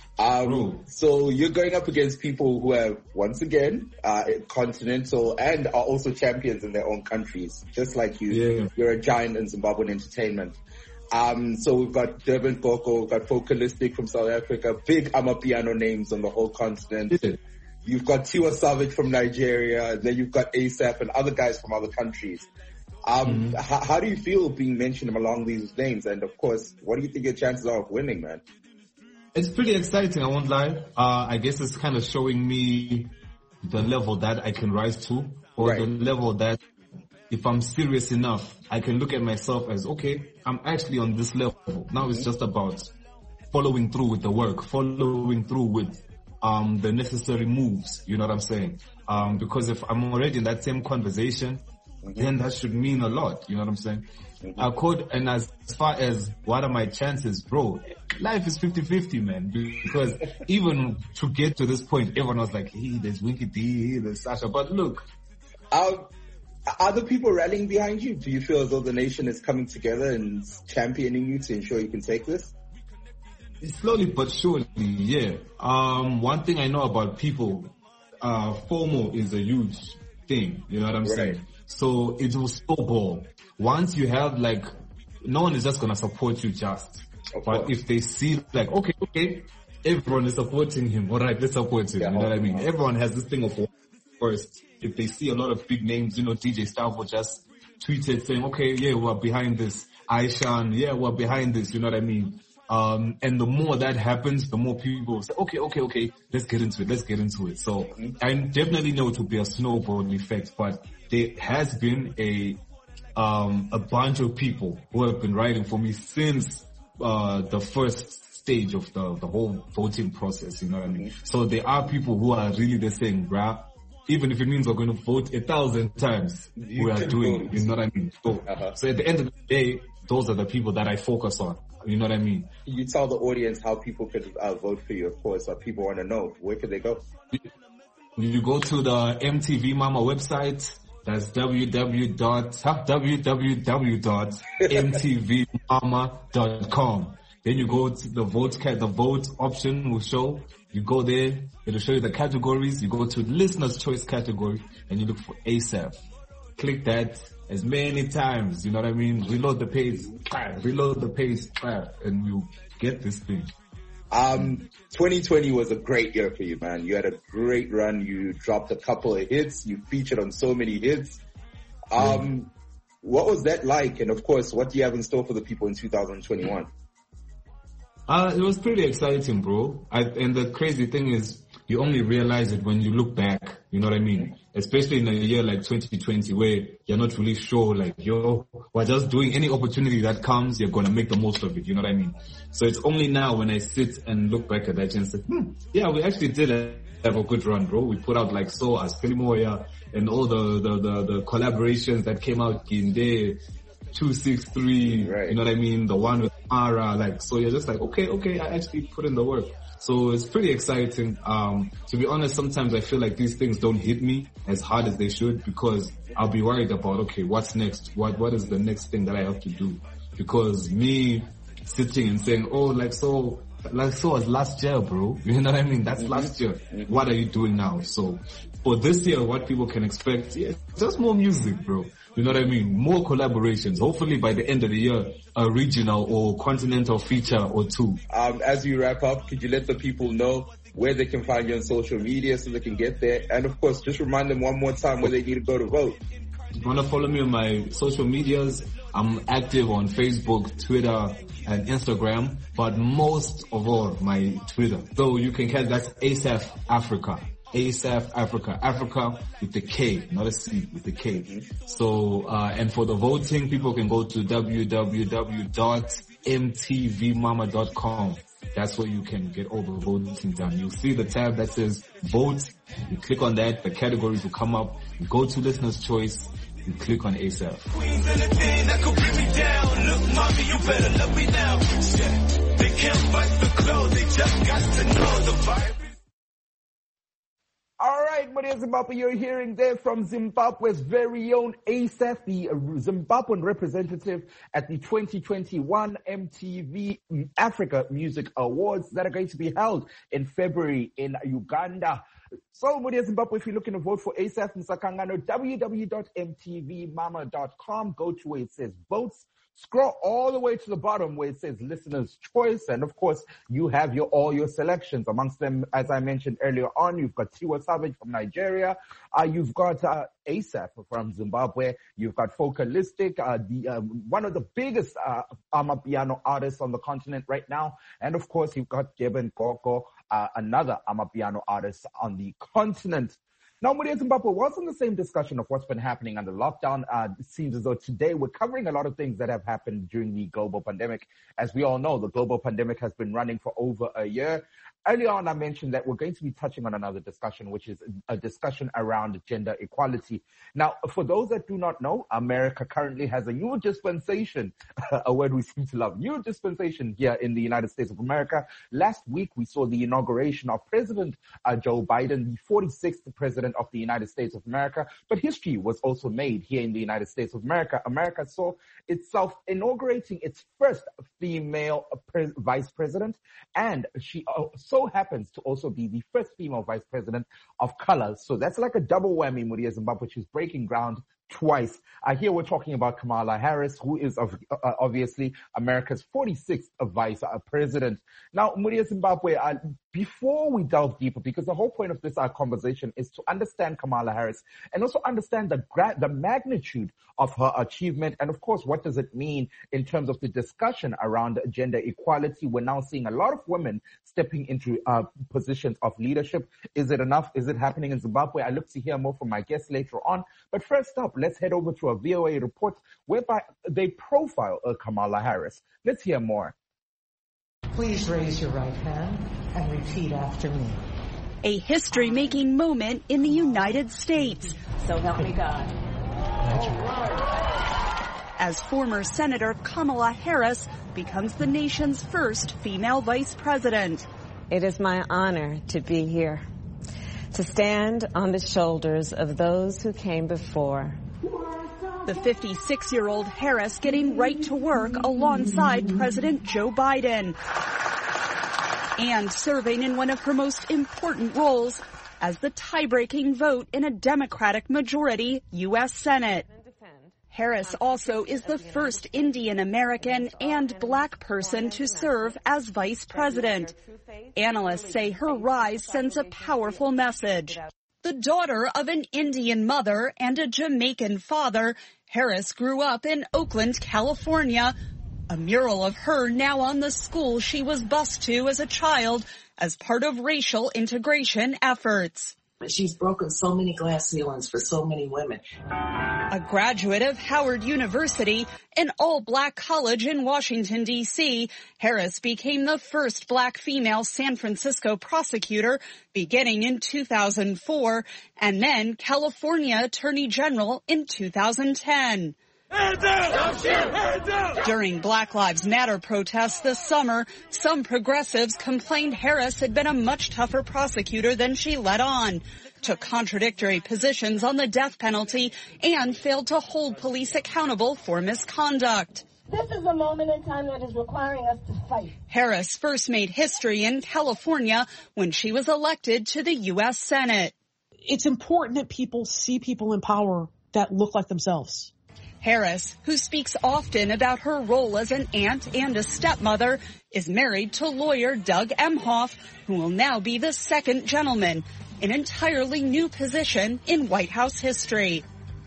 Um, so you're going up against people who have, once again, uh, continental and are also champions in their own countries, just like you. Yeah. You're a giant in Zimbabwean entertainment. Um, so we've got Durban Boko, we've got Focalistic from South Africa, big Amapiano names on the whole continent. You've got Tiwa Savage from Nigeria, and then you've got ASAP and other guys from other countries. Um, mm-hmm. h- how do you feel being mentioned along these names? And of course, what do you think your chances are of winning, man? It's pretty exciting, I won't lie. Uh, I guess it's kind of showing me the level that I can rise to, or right. the level that if I'm serious enough, I can look at myself as, okay, I'm actually on this level. Now it's just about following through with the work, following through with um the necessary moves, you know what I'm saying? Um, because if I'm already in that same conversation, mm-hmm. then that should mean a lot, you know what I'm saying? Mm-hmm. I could, and as far as what are my chances, bro, life is fifty-fifty, man, because even to get to this point, everyone was like, hey, there's Winky D, there's Sasha, but look. Um, Are the people rallying behind you? Do you feel as though the nation is coming together and championing you to ensure you can take this? Slowly but surely, yeah. Um, one thing I know about people, uh, FOMO is a huge thing. You know what I'm right. saying? So it will snowball. Once you have like, no one is just gonna support you just. Of but course. If they see like, okay, okay, everyone is supporting him. All right, let's support him. Yeah, you know what I mean? Everyone has this thing of first. If they see a lot of big names, you know, D J Stavo just tweeted saying, okay, yeah, we're behind this. Aishan, yeah, we're behind this. You know what I mean? Um, and the more that happens, the more people say, okay, okay, okay, let's get into it. Let's get into it. So I definitely know it will be a snowball effect, but there has been a, um, a bunch of people who have been writing for me since, uh, the first stage of the, the whole voting process. You know what I mean? So there are people who are really just saying, bruh, even if it means we're going to vote a thousand times, you we are doing it. You know what I mean? So, uh-huh. so at the end of the day, those are the people that I focus on. You know what I mean? You tell the audience how people could uh, vote for you, of course. Or people want to know. Where could they go? You go to the M T V Mama website. That's w w w dot w w w dot m t v mama dot com. Then you go to the vote, the vote option will show. You go there, it'll show you the categories. You go to listener's choice category and you look for ASAP. Click that as many times, you know what I mean? Reload the page, reload the page, and we'll get this thing. Um, twenty twenty was a great year for you, man. You had a great run. You dropped a couple of hits. You featured on so many hits. Um, yeah. What was that like? And of course, what do you have in store for the people in two thousand twenty-one? Uh, it was pretty exciting, bro. I, and the crazy thing is, you only realize it when you look back, you know what I mean? Especially in a year like twenty twenty where you're not really sure, like, yo, we're just doing any opportunity that comes, you're gonna make the most of it, you know what I mean? So it's only now when I sit and look back at that and say, hmm, yeah, we actually did have a good run, bro. We put out like So, Askelimoya, and all the, the, the, the collaborations that came out in there. two six three, right. You know what I mean? The one with Mara, like, so you're just like, okay, okay, I actually put in the work. So it's pretty exciting. Um, to be honest, sometimes I feel like these things don't hit me as hard as they should because I'll be worried about, okay, what's next? What, what is the next thing that I have to do? Because me sitting and saying, oh, like, so, like, so was last year, bro. You know what I mean? That's mm-hmm. last year. Mm-hmm. What are you doing now? So for this year, what people can expect, yeah, just more music, bro. You know what I mean? More collaborations. Hopefully by the end of the year, a regional or continental feature or two. Um, as we wrap up, could you let the people know where they can find you on social media so they can get there? And of course, just remind them one more time where they need to go to vote. If you want to follow me on my social medias, I'm active on Facebook, Twitter, and Instagram, but most of all, my Twitter. So you can catch that's ASAP Africa. ASAP Africa. Africa with the K, not a C, with the K. Mm-hmm. So, uh, and for the voting, people can go to w w w dot m t v mama dot com. That's where you can get all the voting done. You'll see the tab that says vote. You click on that, the categories will come up. You go to listener's choice. You click on ASAP. Queens anything that could bring me down. Look, mommy, you better love me now. Yeah. They can't fight the clothes. They just got to know the vibe. All right, Maria Zimbabwe, you're hearing there from Zimbabwe's very own ASAP, the Zimbabwean representative at the twenty twenty-one M T V Africa Music Awards that are going to be held in February in Uganda. So, Maria Zimbabwe, if you're looking to vote for ASAP Msakangano, w w w dot m t v mama dot com, go to where it says votes. Scroll all the way to the bottom where it says listener's choice. And of course, you have your all your selections. Amongst them, as I mentioned earlier on, you've got Tiwa Savage from Nigeria. Uh, you've got uh, ASAP from Zimbabwe. You've got Focalistic, uh, the, uh, one of the biggest uh, Amapiano artists on the continent right now. And of course, you've got Geben Koko, uh, another Amapiano artist on the continent. Now, Muria Zimbabwe was in the same discussion of what's been happening under lockdown. Uh, it seems as though today we're covering a lot of things that have happened during the global pandemic. As we all know, the global pandemic has been running for over a year. Earlier on, I mentioned that we're going to be touching on another discussion, which is a discussion around gender equality. Now, for those that do not know, America currently has a new dispensation, a word we seem to love, new dispensation here in the United States of America. Last week, we saw the inauguration of President uh, Joe Biden, the forty-sixth president of the United States of America. But history was also made here in the United States of America. America saw itself inaugurating its first female pre- vice president, and she uh, so happens to also be the first female vice president of color. So that's like a double whammy, Muria Zimbabwe. She's breaking ground twice. Uh, here we're talking about Kamala Harris, who is of, uh, obviously America's forty-sixth vice uh, president. Now, Muria Zimbabwe, uh, before we delve deeper, because the whole point of this uh, conversation is to understand Kamala Harris and also understand the gra- the magnitude of her achievement, and of course, what does it mean in terms of the discussion around gender equality? We're now seeing a lot of women stepping into uh, positions of leadership. Is it enough? Is it happening in Zimbabwe? I look to hear more from my guests later on. But first up, let's head over to a V O A report whereby they profile uh, Kamala Harris. Let's hear more. Please raise your right hand and repeat after me. A history-making moment in the United States. So help me God. As former Senator Kamala Harris becomes the nation's first female vice president. It is my honor to be here, to stand on the shoulders of those who came before. The fifty-six-year-old Harris getting right to work alongside President Joe Biden and serving in one of her most important roles as the tie-breaking vote in a Democratic majority U S Senate. Harris also is the first Indian American and black person to serve as vice president. Analysts say her rise sends a powerful message. The daughter of an Indian mother and a Jamaican father, Harris grew up in Oakland, California. A mural of her now on the school she was bused to as a child as part of racial integration efforts. She's broken so many glass ceilings for so many women. A graduate of Howard University, an all-black college in Washington, D C, Harris became the first black female San Francisco prosecutor beginning in two thousand four, and then California Attorney General in two thousand ten. Hands up! Hands up! During Black Lives Matter protests this summer, some progressives complained Harris had been a much tougher prosecutor than she let on, took contradictory positions on the death penalty, and failed to hold police accountable for misconduct. This is a moment in time that is requiring us to fight. Harris first made history in California when she was elected to the U S Senate. It's important that people see people in power that look like themselves. Harris, who speaks often about her role as an aunt and a stepmother, is married to lawyer Doug Emhoff, who will now be the second gentleman, an entirely new position in White House history.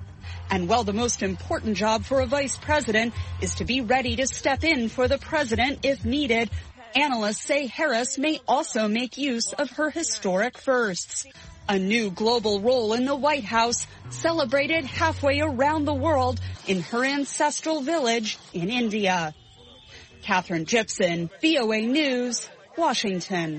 And while the most important job for a vice president is to be ready to step in for the president if needed, analysts say Harris may also make use of her historic firsts. A new global role in the White House, celebrated halfway around the world in her ancestral village in India. Catherine Gibson, V O A News, Washington.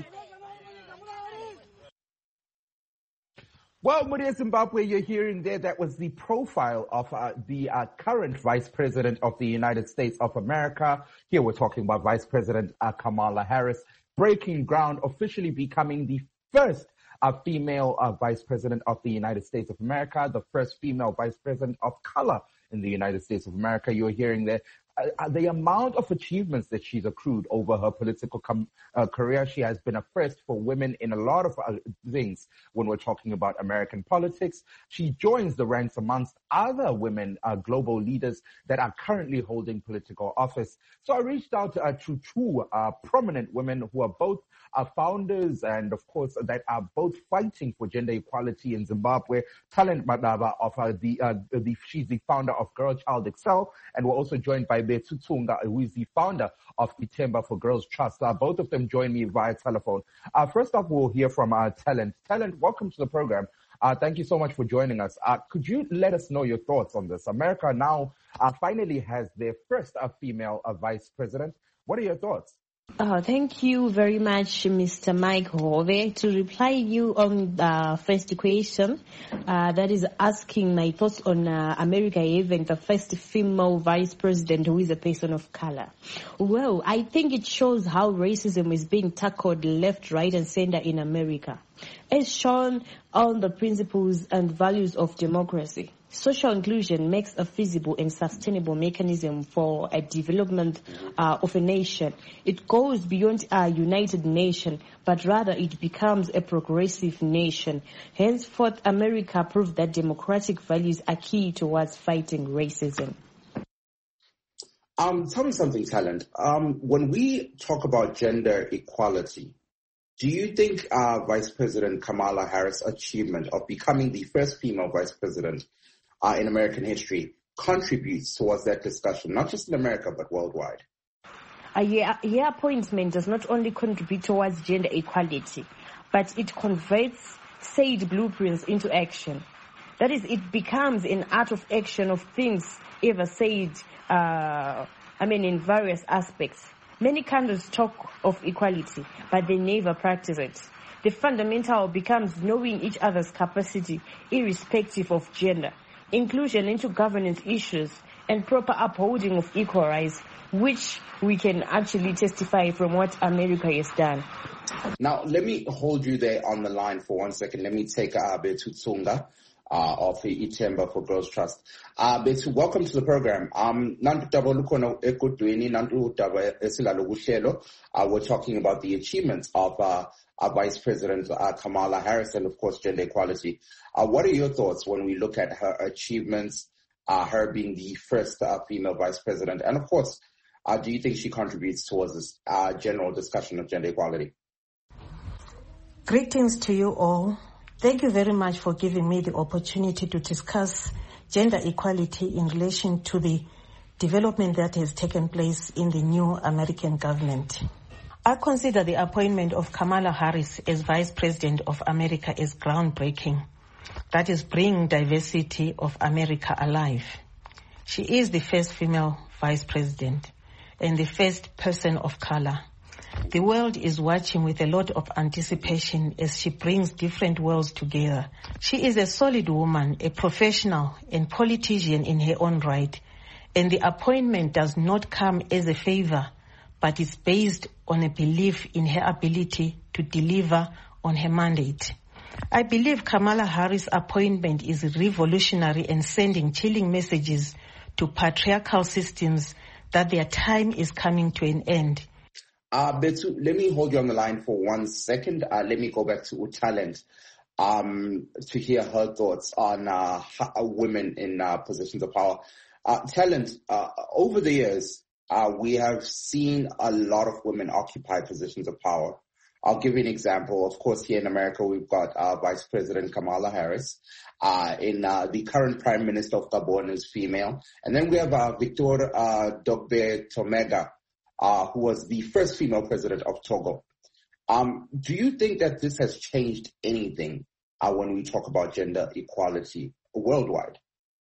Well, Muria Zimbabwe, you're hearing there, that was the profile of uh, the uh, current Vice President of the United States of America. Here we're talking about Vice President uh, Kamala Harris, breaking ground, officially becoming the first a female uh, vice president of the United States of America, the first female vice president of color in the United States of America. You're hearing there uh, the amount of achievements that she's accrued over her political com- uh, career, she has been a first for women in a lot of uh, things when we're talking about American politics. She joins the ranks amongst other women uh, global leaders that are currently holding political office. So I reached out uh, to two uh, prominent women who are both uh, founders and, of course, that are both fighting for gender equality in Zimbabwe. Talent Madaba of uh, the, uh, the she's the founder of Girl Child Excel, and we're also joined by Bethu Tsunga, who is the founder of Itemba for Girls Trust. Uh, both of them join me via telephone. Uh, first up, we'll hear from our uh, Talent. Talent, welcome to the program. Uh, thank you so much for joining us. Uh, could you let us know your thoughts on this? America now uh, finally has their first uh, female uh, vice president. What are your thoughts? Uh, thank you very much, Mister Mike Hove. To reply you on the first question, uh, that is asking my thoughts on uh, America having the first female vice president who is a person of color. Well, I think it shows how racism is being tackled left, right, and center in America, as shown on the principles and values of democracy. Social inclusion makes a feasible and sustainable mechanism for a development uh, of a nation. It goes beyond a united nation, but rather it becomes a progressive nation. Henceforth, America proved that democratic values are key towards fighting racism. Um, tell me something, Talent. Um, when we talk about gender equality, do you think uh, Vice President Kamala Harris' achievement of becoming the first female vice president Uh, in American history contributes towards that discussion, not just in America, but worldwide? Uh, yeah, her appointment does not only contribute towards gender equality, but it converts said blueprints into action. That is, it becomes an art of action of things ever said, uh, I mean, in various aspects. Many countries talk of equality, but they never practice it. The fundamental becomes knowing each other's capacity, irrespective of gender. Inclusion into governance issues, and proper upholding of equal rights, which we can actually testify from what America has done. Now, let me hold you there on the line for one second. Let me take uh, Bethu Tsunga uh, of the Itemba for Girls Trust. Uh, Bethu, welcome to the program. Um, uh, we're talking about the achievements of uh, our Vice President uh, Kamala Harris and, of course, gender equality. Uh, what are your thoughts when we look at her achievements, uh, her being the first uh, female vice president? And, of course, uh, do you think she contributes towards this uh, general discussion of gender equality? Greetings to you all. Thank you very much for giving me the opportunity to discuss gender equality in relation to the development that has taken place in the new American government. I consider the appointment of Kamala Harris as Vice President of America as groundbreaking. That is bringing diversity of America alive. She is the first female Vice President and the first person of color. The world is watching with a lot of anticipation as she brings different worlds together. She is a solid woman, a professional and politician in her own right, and the appointment does not come as a favor, but is based on a belief in her ability to deliver on her mandate. I believe Kamala Harris' appointment is revolutionary and sending chilling messages to patriarchal systems that their time is coming to an end. Uh, Bethu, let me hold you on the line for one second. Uh, let me go back to Talent um, to hear her thoughts on uh, women in uh, positions of power. Uh, Talent, uh, over the years, Uh, we have seen a lot of women occupy positions of power. I'll give you an example. Of course, here in America, we've got uh, Vice President Kamala Harris. Uh, in uh, the current Prime Minister of Gabon is female. And then we have uh, Victor uh, Dogbe Tomega, uh, who was the first female president of Togo. Um, do you think that this has changed anything uh, when we talk about gender equality worldwide?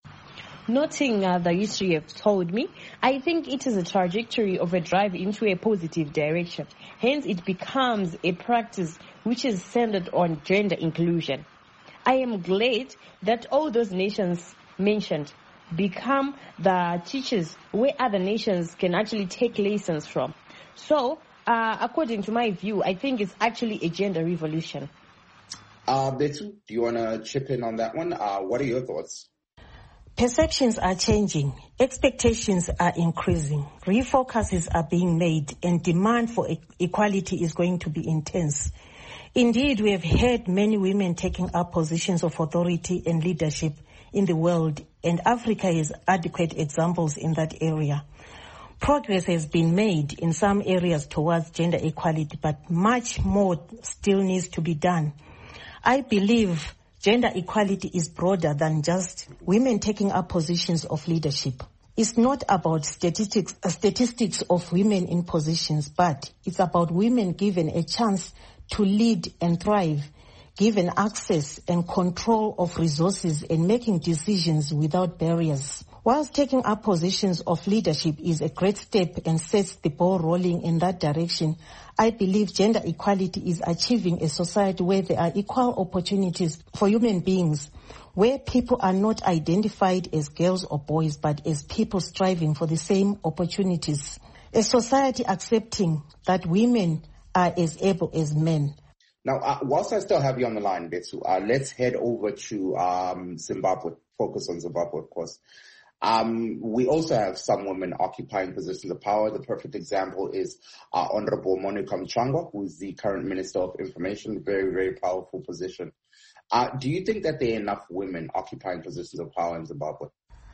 Noting uh, the history you've told me, I think it is a trajectory of a drive into a positive direction. Hence, it becomes a practice which is centered on gender inclusion. I am glad that all those nations mentioned become the teachers where other nations can actually take lessons from. So, uh, according to my view, I think it's actually a gender revolution. Uh, Bethu, do you want to chip in on that one? Uh, what are your thoughts? Perceptions are changing, expectations are increasing, refocuses are being made, and demand for e- equality is going to be intense. Indeed, we have heard many women taking up positions of authority and leadership in the world, and Africa has adequate examples in that area. Progress has been made in some areas towards gender equality, but much more still needs to be done. I believe gender equality is broader than just women taking up positions of leadership. It's not about statistics, uh, statistics of women in positions, but it's about women given a chance to lead and thrive, given access and control of resources and making decisions without barriers. Whilst taking up positions of leadership is a great step and sets the ball rolling in that direction, I believe gender equality is achieving a society where there are equal opportunities for human beings, where people are not identified as girls or boys, but as people striving for the same opportunities. A society accepting that women are as able as men. Now, uh, whilst I still have you on the line, Betsu, uh, let's head over to um, Zimbabwe, focus on Zimbabwe, of course. Um, we also have some women occupying positions of power. The perfect example is uh, Honorable Monica Mchangwa, who is the current Minister of Information, very, very powerful position. Uh, do you think that there are enough women occupying positions of power in Zimbabwe?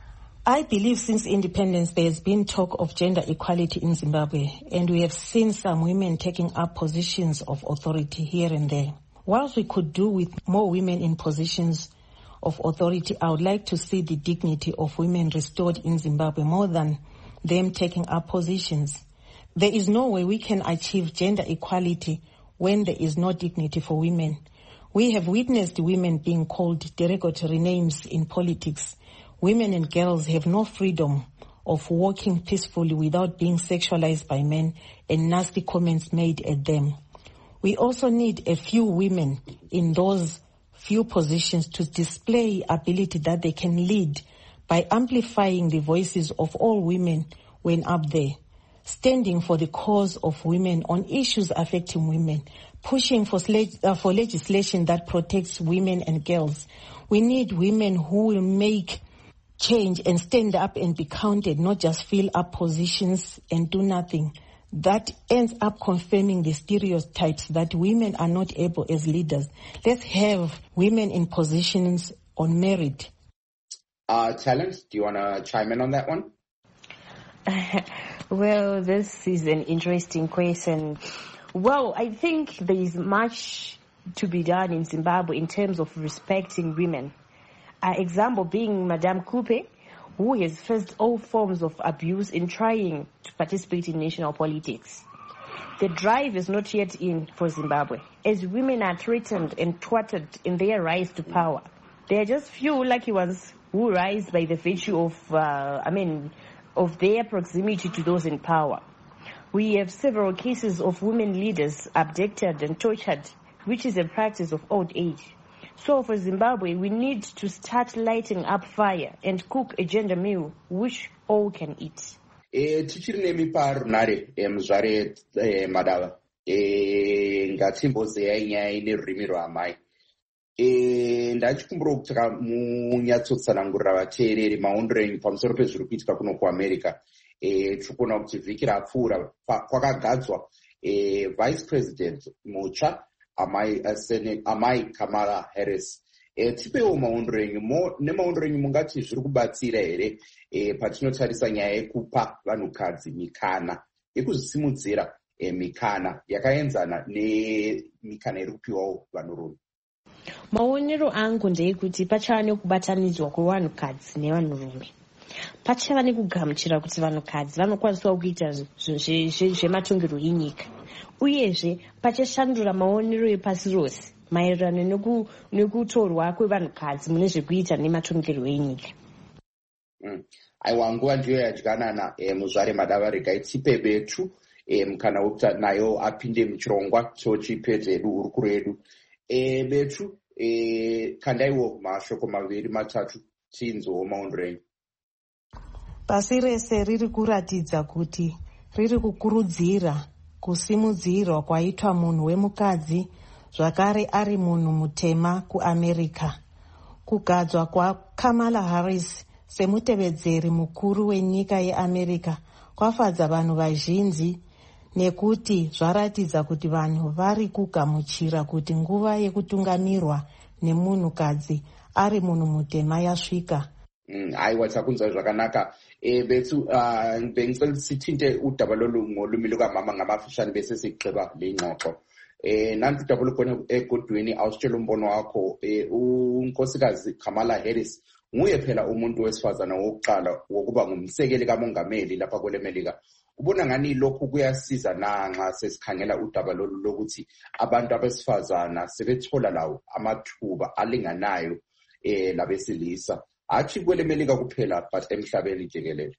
I believe since independence there has been talk of gender equality in Zimbabwe, and we have seen some women taking up positions of authority here and there. Whilst we could do with more women in positions of authority, I would like to see the dignity of women restored in Zimbabwe more than them taking up positions. There is no way we can achieve gender equality when there is no dignity for women. We have witnessed women being called derogatory names in politics. Women and girls have no freedom of walking peacefully without being sexualized by men and nasty comments made at them. We also need a few women in those few positions to display ability that they can lead by amplifying the voices of all women when up there, standing for the cause of women on issues affecting women, pushing for, uh, for legislation that protects women and girls. We need women who will make change and stand up and be counted, not just fill up positions and do nothing. That ends up confirming the stereotypes that women are not able as leaders. Let's have women in positions on merit. Uh, Talent, do you want to chime in on that one? Well, this is an interesting question. Well, I think there is much to be done in Zimbabwe in terms of respecting women. An example being Madame Coupe, who has faced all forms of abuse in trying to participate in national politics. The drive is not yet in for Zimbabwe, as women are threatened and thwarted in their rise to power. There are just few lucky ones who rise by the virtue of, uh, I mean, of their proximity to those in power. We have several cases of women leaders abducted and tortured, which is a practice of old age. So for Zimbabwe, we need to start lighting up fire and cook a gender meal which all can eat. Tichiri nemiparo nare muzvare madava ngatimbozeya nyaya nerurimi rwamai. Ndachikumbura kuti munyatsotsanangurira vateereri maondero enyu pamusoro pezviri kuitika kuno kuamerica. Tikuona kuti vhiki rapfuura kwakagadzwa vice president mutsva Amai, uh, Senate, Amai Kamala Harris. E, tipewo maondero enyu nemaondero enyu mungati zviri kubatsira here e, patinotarisa nyaya yekupa vanhukadzi mikana yekuzvisimudzira e, mikana yakaenzana nemikana iri kupiwawo vanhurume. Maonero angu ndeekuti pachava nekubatanidzwa kwevanhukadzi nevanhurume. Pachava nekugamuchira kuti vanhukadzi vanokwanisawo kuita zvematongerwo enyika. Uyezve pachashandura maonero epasi rose maererano nekutorwa kwevanhukadzi mune zvekuita nematongerwo enyika. Mm. Aiwa, nguva ndiyo yadyanana e, muzvare madava regai tipe Betsu e, mukana wekuti nayo apinde muchirongwa tochipedze hurukuro yedu. E, Betsu, e, kandaiwo mashoko maviri matatu tinzowo maondero enyu. Pasi rese riri kuratidza kuti riri kukurudzira kusimudzirwa kwaitwa munhu wemukadzi zvakare ari munhu mutema kuAmerica. Kugadzwa kwaKamala Harris semutevedzeri mukuru wenyika yeAmerica kwafadza vanhu vazhinji nekuti zvaratidza kuti vanhu vari kugamuchira kuti nguva yekutungamirwa nemunhukadzi ari munhu mutema yasvika. Aiwa takunzwa zvakanaka. Eh bethu bengicela sithinte udaba lolu ngolumi lukamama ngamafishane bese sigqiba le ngxoxo. Eh nanti udaba lukhona egodweni awusitshela umbono wakho. Eh unkosikazi Kamala Harris nguye phela umuntu wesifazana wokuqala wokuba ngumsekeli kamongameli lapha kwele Melika. Ubona ngani lokhu kuyasiza na nxa sesikhangela udaba lolu lokuthi abantu abesifazana sebethola lawo amathuba alinganayo eh labesilisa athi kwele Melika kuphela but emhlabeni jikelele.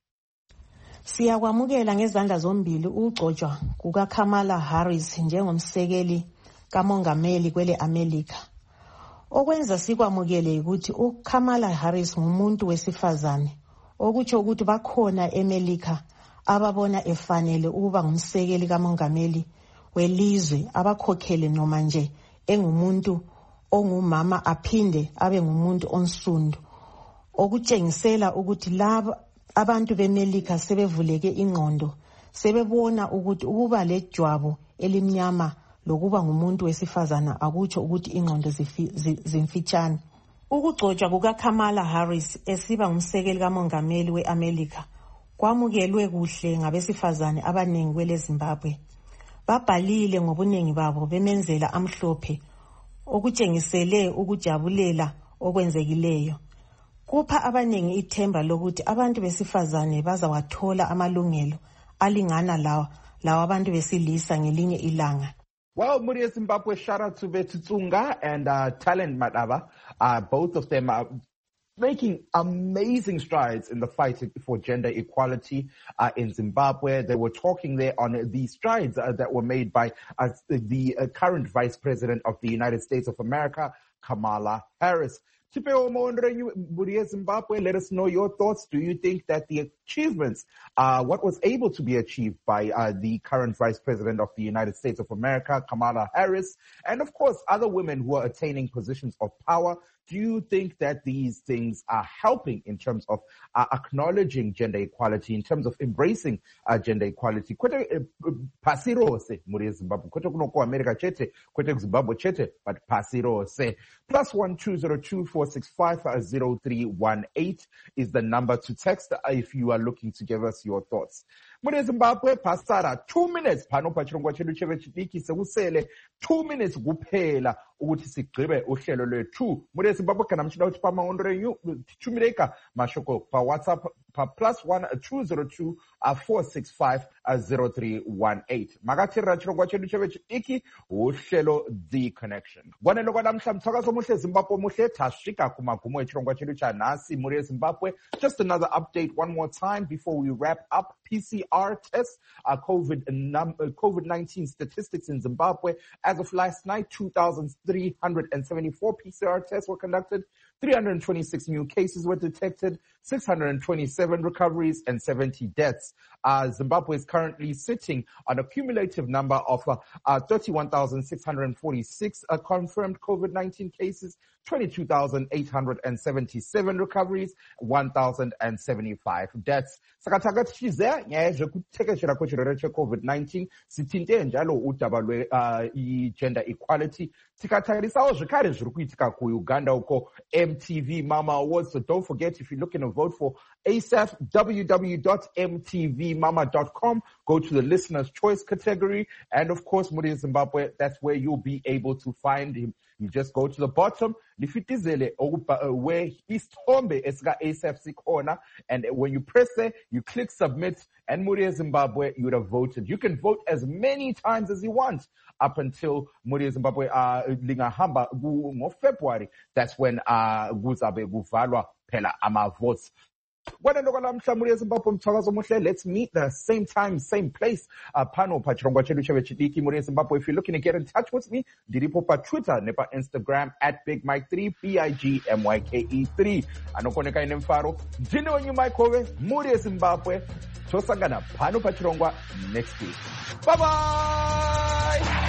Siyakwamukela ngezandla zombili ukugcotshwa kukaKamala Harris njengomsekeli kamongameli kwele America. Okwenza sikwamukele ukuthi uKamala Harris ngumuntu wesifazane, okutsho ukuthi bakhona eMelika ababona efanele ukuba ngumsekeli kamongameli welizwe, abakhokhele noma nje engumuntu ongumama aphinde abe ngumuntu onsundu, okutshengisela ukuthi laba abantu beMelika sebevuleke ingqondo, sebebona ukuthi ukuba lejwabu elimnyama lokuba ngumuntu wesifazana akutsho ukuthi ingqondo zimfitshane. Ukugcotshwa kukaKamala Harris esiba ngumsekeli kamongameli weAmerica kwamukelwe kuhle ngabesifazane abanengi kwele Zimbabwe. Babhalile ngobunengi babo bemenzela amhlophe, okutshengisele ukujabulela okwenzekileyo. Kupha abanengi ithemba lokuthi abantu besifazane bazawathola amalungelo alingana lawa lawa abantu besilisa ngelinye ilanga. Well, Muria Zimbabwe, shout out to Betutsunga and uh, Talent Madaba. Uh, both of them are making amazing strides in the fight for gender equality uh, in Zimbabwe. They were talking there on the strides uh, that were made by uh, the uh, current Vice President of the United States of America, Kamala Harris. Zimbabwe, let us know your thoughts. Do you think that the achievements, uh, what was able to be achieved by uh, the current Vice President of the United States of America, Kamala Harris, and of course other women who are attaining positions of power, do you think that these things are helping in terms of uh, acknowledging gender equality, in terms of embracing uh, gender equality? Kwete pasirose muri Zimbabwe, kwete kunoko America chete, kwete Zimbabwe chete, but pasirose. Plus one two zero two four six five zero three one eight is the number to text if you are looking to give us your thoughts. Muri Zimbabwe pasara two minutes pano pachirongwa chedu cheve chidiki sekusele two minutes kuphela ukuthi sigqibe uhlelo lwethu. Muri Zimbabwe kana mchida uthi pamaondo renyu tichumireka mashoko pa WhatsApp pa plus one two zero two four six five zero three one eight. Makatira chirongwa chedu cheve chidiki uhlelo The Connection. Gwanelo kwa namhla mthakazo muhle Zimbabwe muhle tasvika kumagumo echirongwa chedu cha nasi muri Zimbabwe. Just another update one more time before we wrap up. P C R tests, uh, COVID num- uh, COVID nineteen statistics in Zimbabwe. As of last night, two thousand three hundred seventy-four P C R tests were conducted, three hundred twenty-six new cases were detected, six hundred twenty-seven recoveries, and seventy deaths. Uh, Zimbabwe is currently sitting on a cumulative number of uh, uh, thirty-one thousand six hundred forty-six uh, confirmed COVID nineteen cases, twenty-two thousand eight hundred seventy-seven recoveries, one thousand seventy-five deaths. Sakatagati chize nyeze kutekeshera kwechirwere che-COVID nineteen sithinte njalo udaba lwe uh, gender equality. Tikatarisawo zvekare zviri kuitika kuUganda uko M T V Mama Awards. So don't forget, if you're looking to vote for A S A F, w w w dot m t v mama dot com. Go to the listener's choice category. And of course, Muri Zimbabwe, that's where you'll be able to find him. You just go to the bottom, lifitizele where isithombe esika A S A F sikhona, and when you press there, you click submit, and Muri Zimbabwe, you would have voted. You can vote as many times as you want up until Muri Zimbabwe uh lingahamba ngo February. That's when uh kuzabe kuvalwa phela ama votes. Let's meet the same time, same place. Uh, Pano Pachirongwa chedu cheve chidiki Muri Zimbabwe. If you're looking to get in touch with me, diripo pa Twitter, nepa Instagram at Big Mike three, B I G M Y K E three. Anokoneka inemfaro. Jine wenyu Mike Hove, Muri Zimbabwe. Tosangana Pano Pachirongwa next week. Bye bye.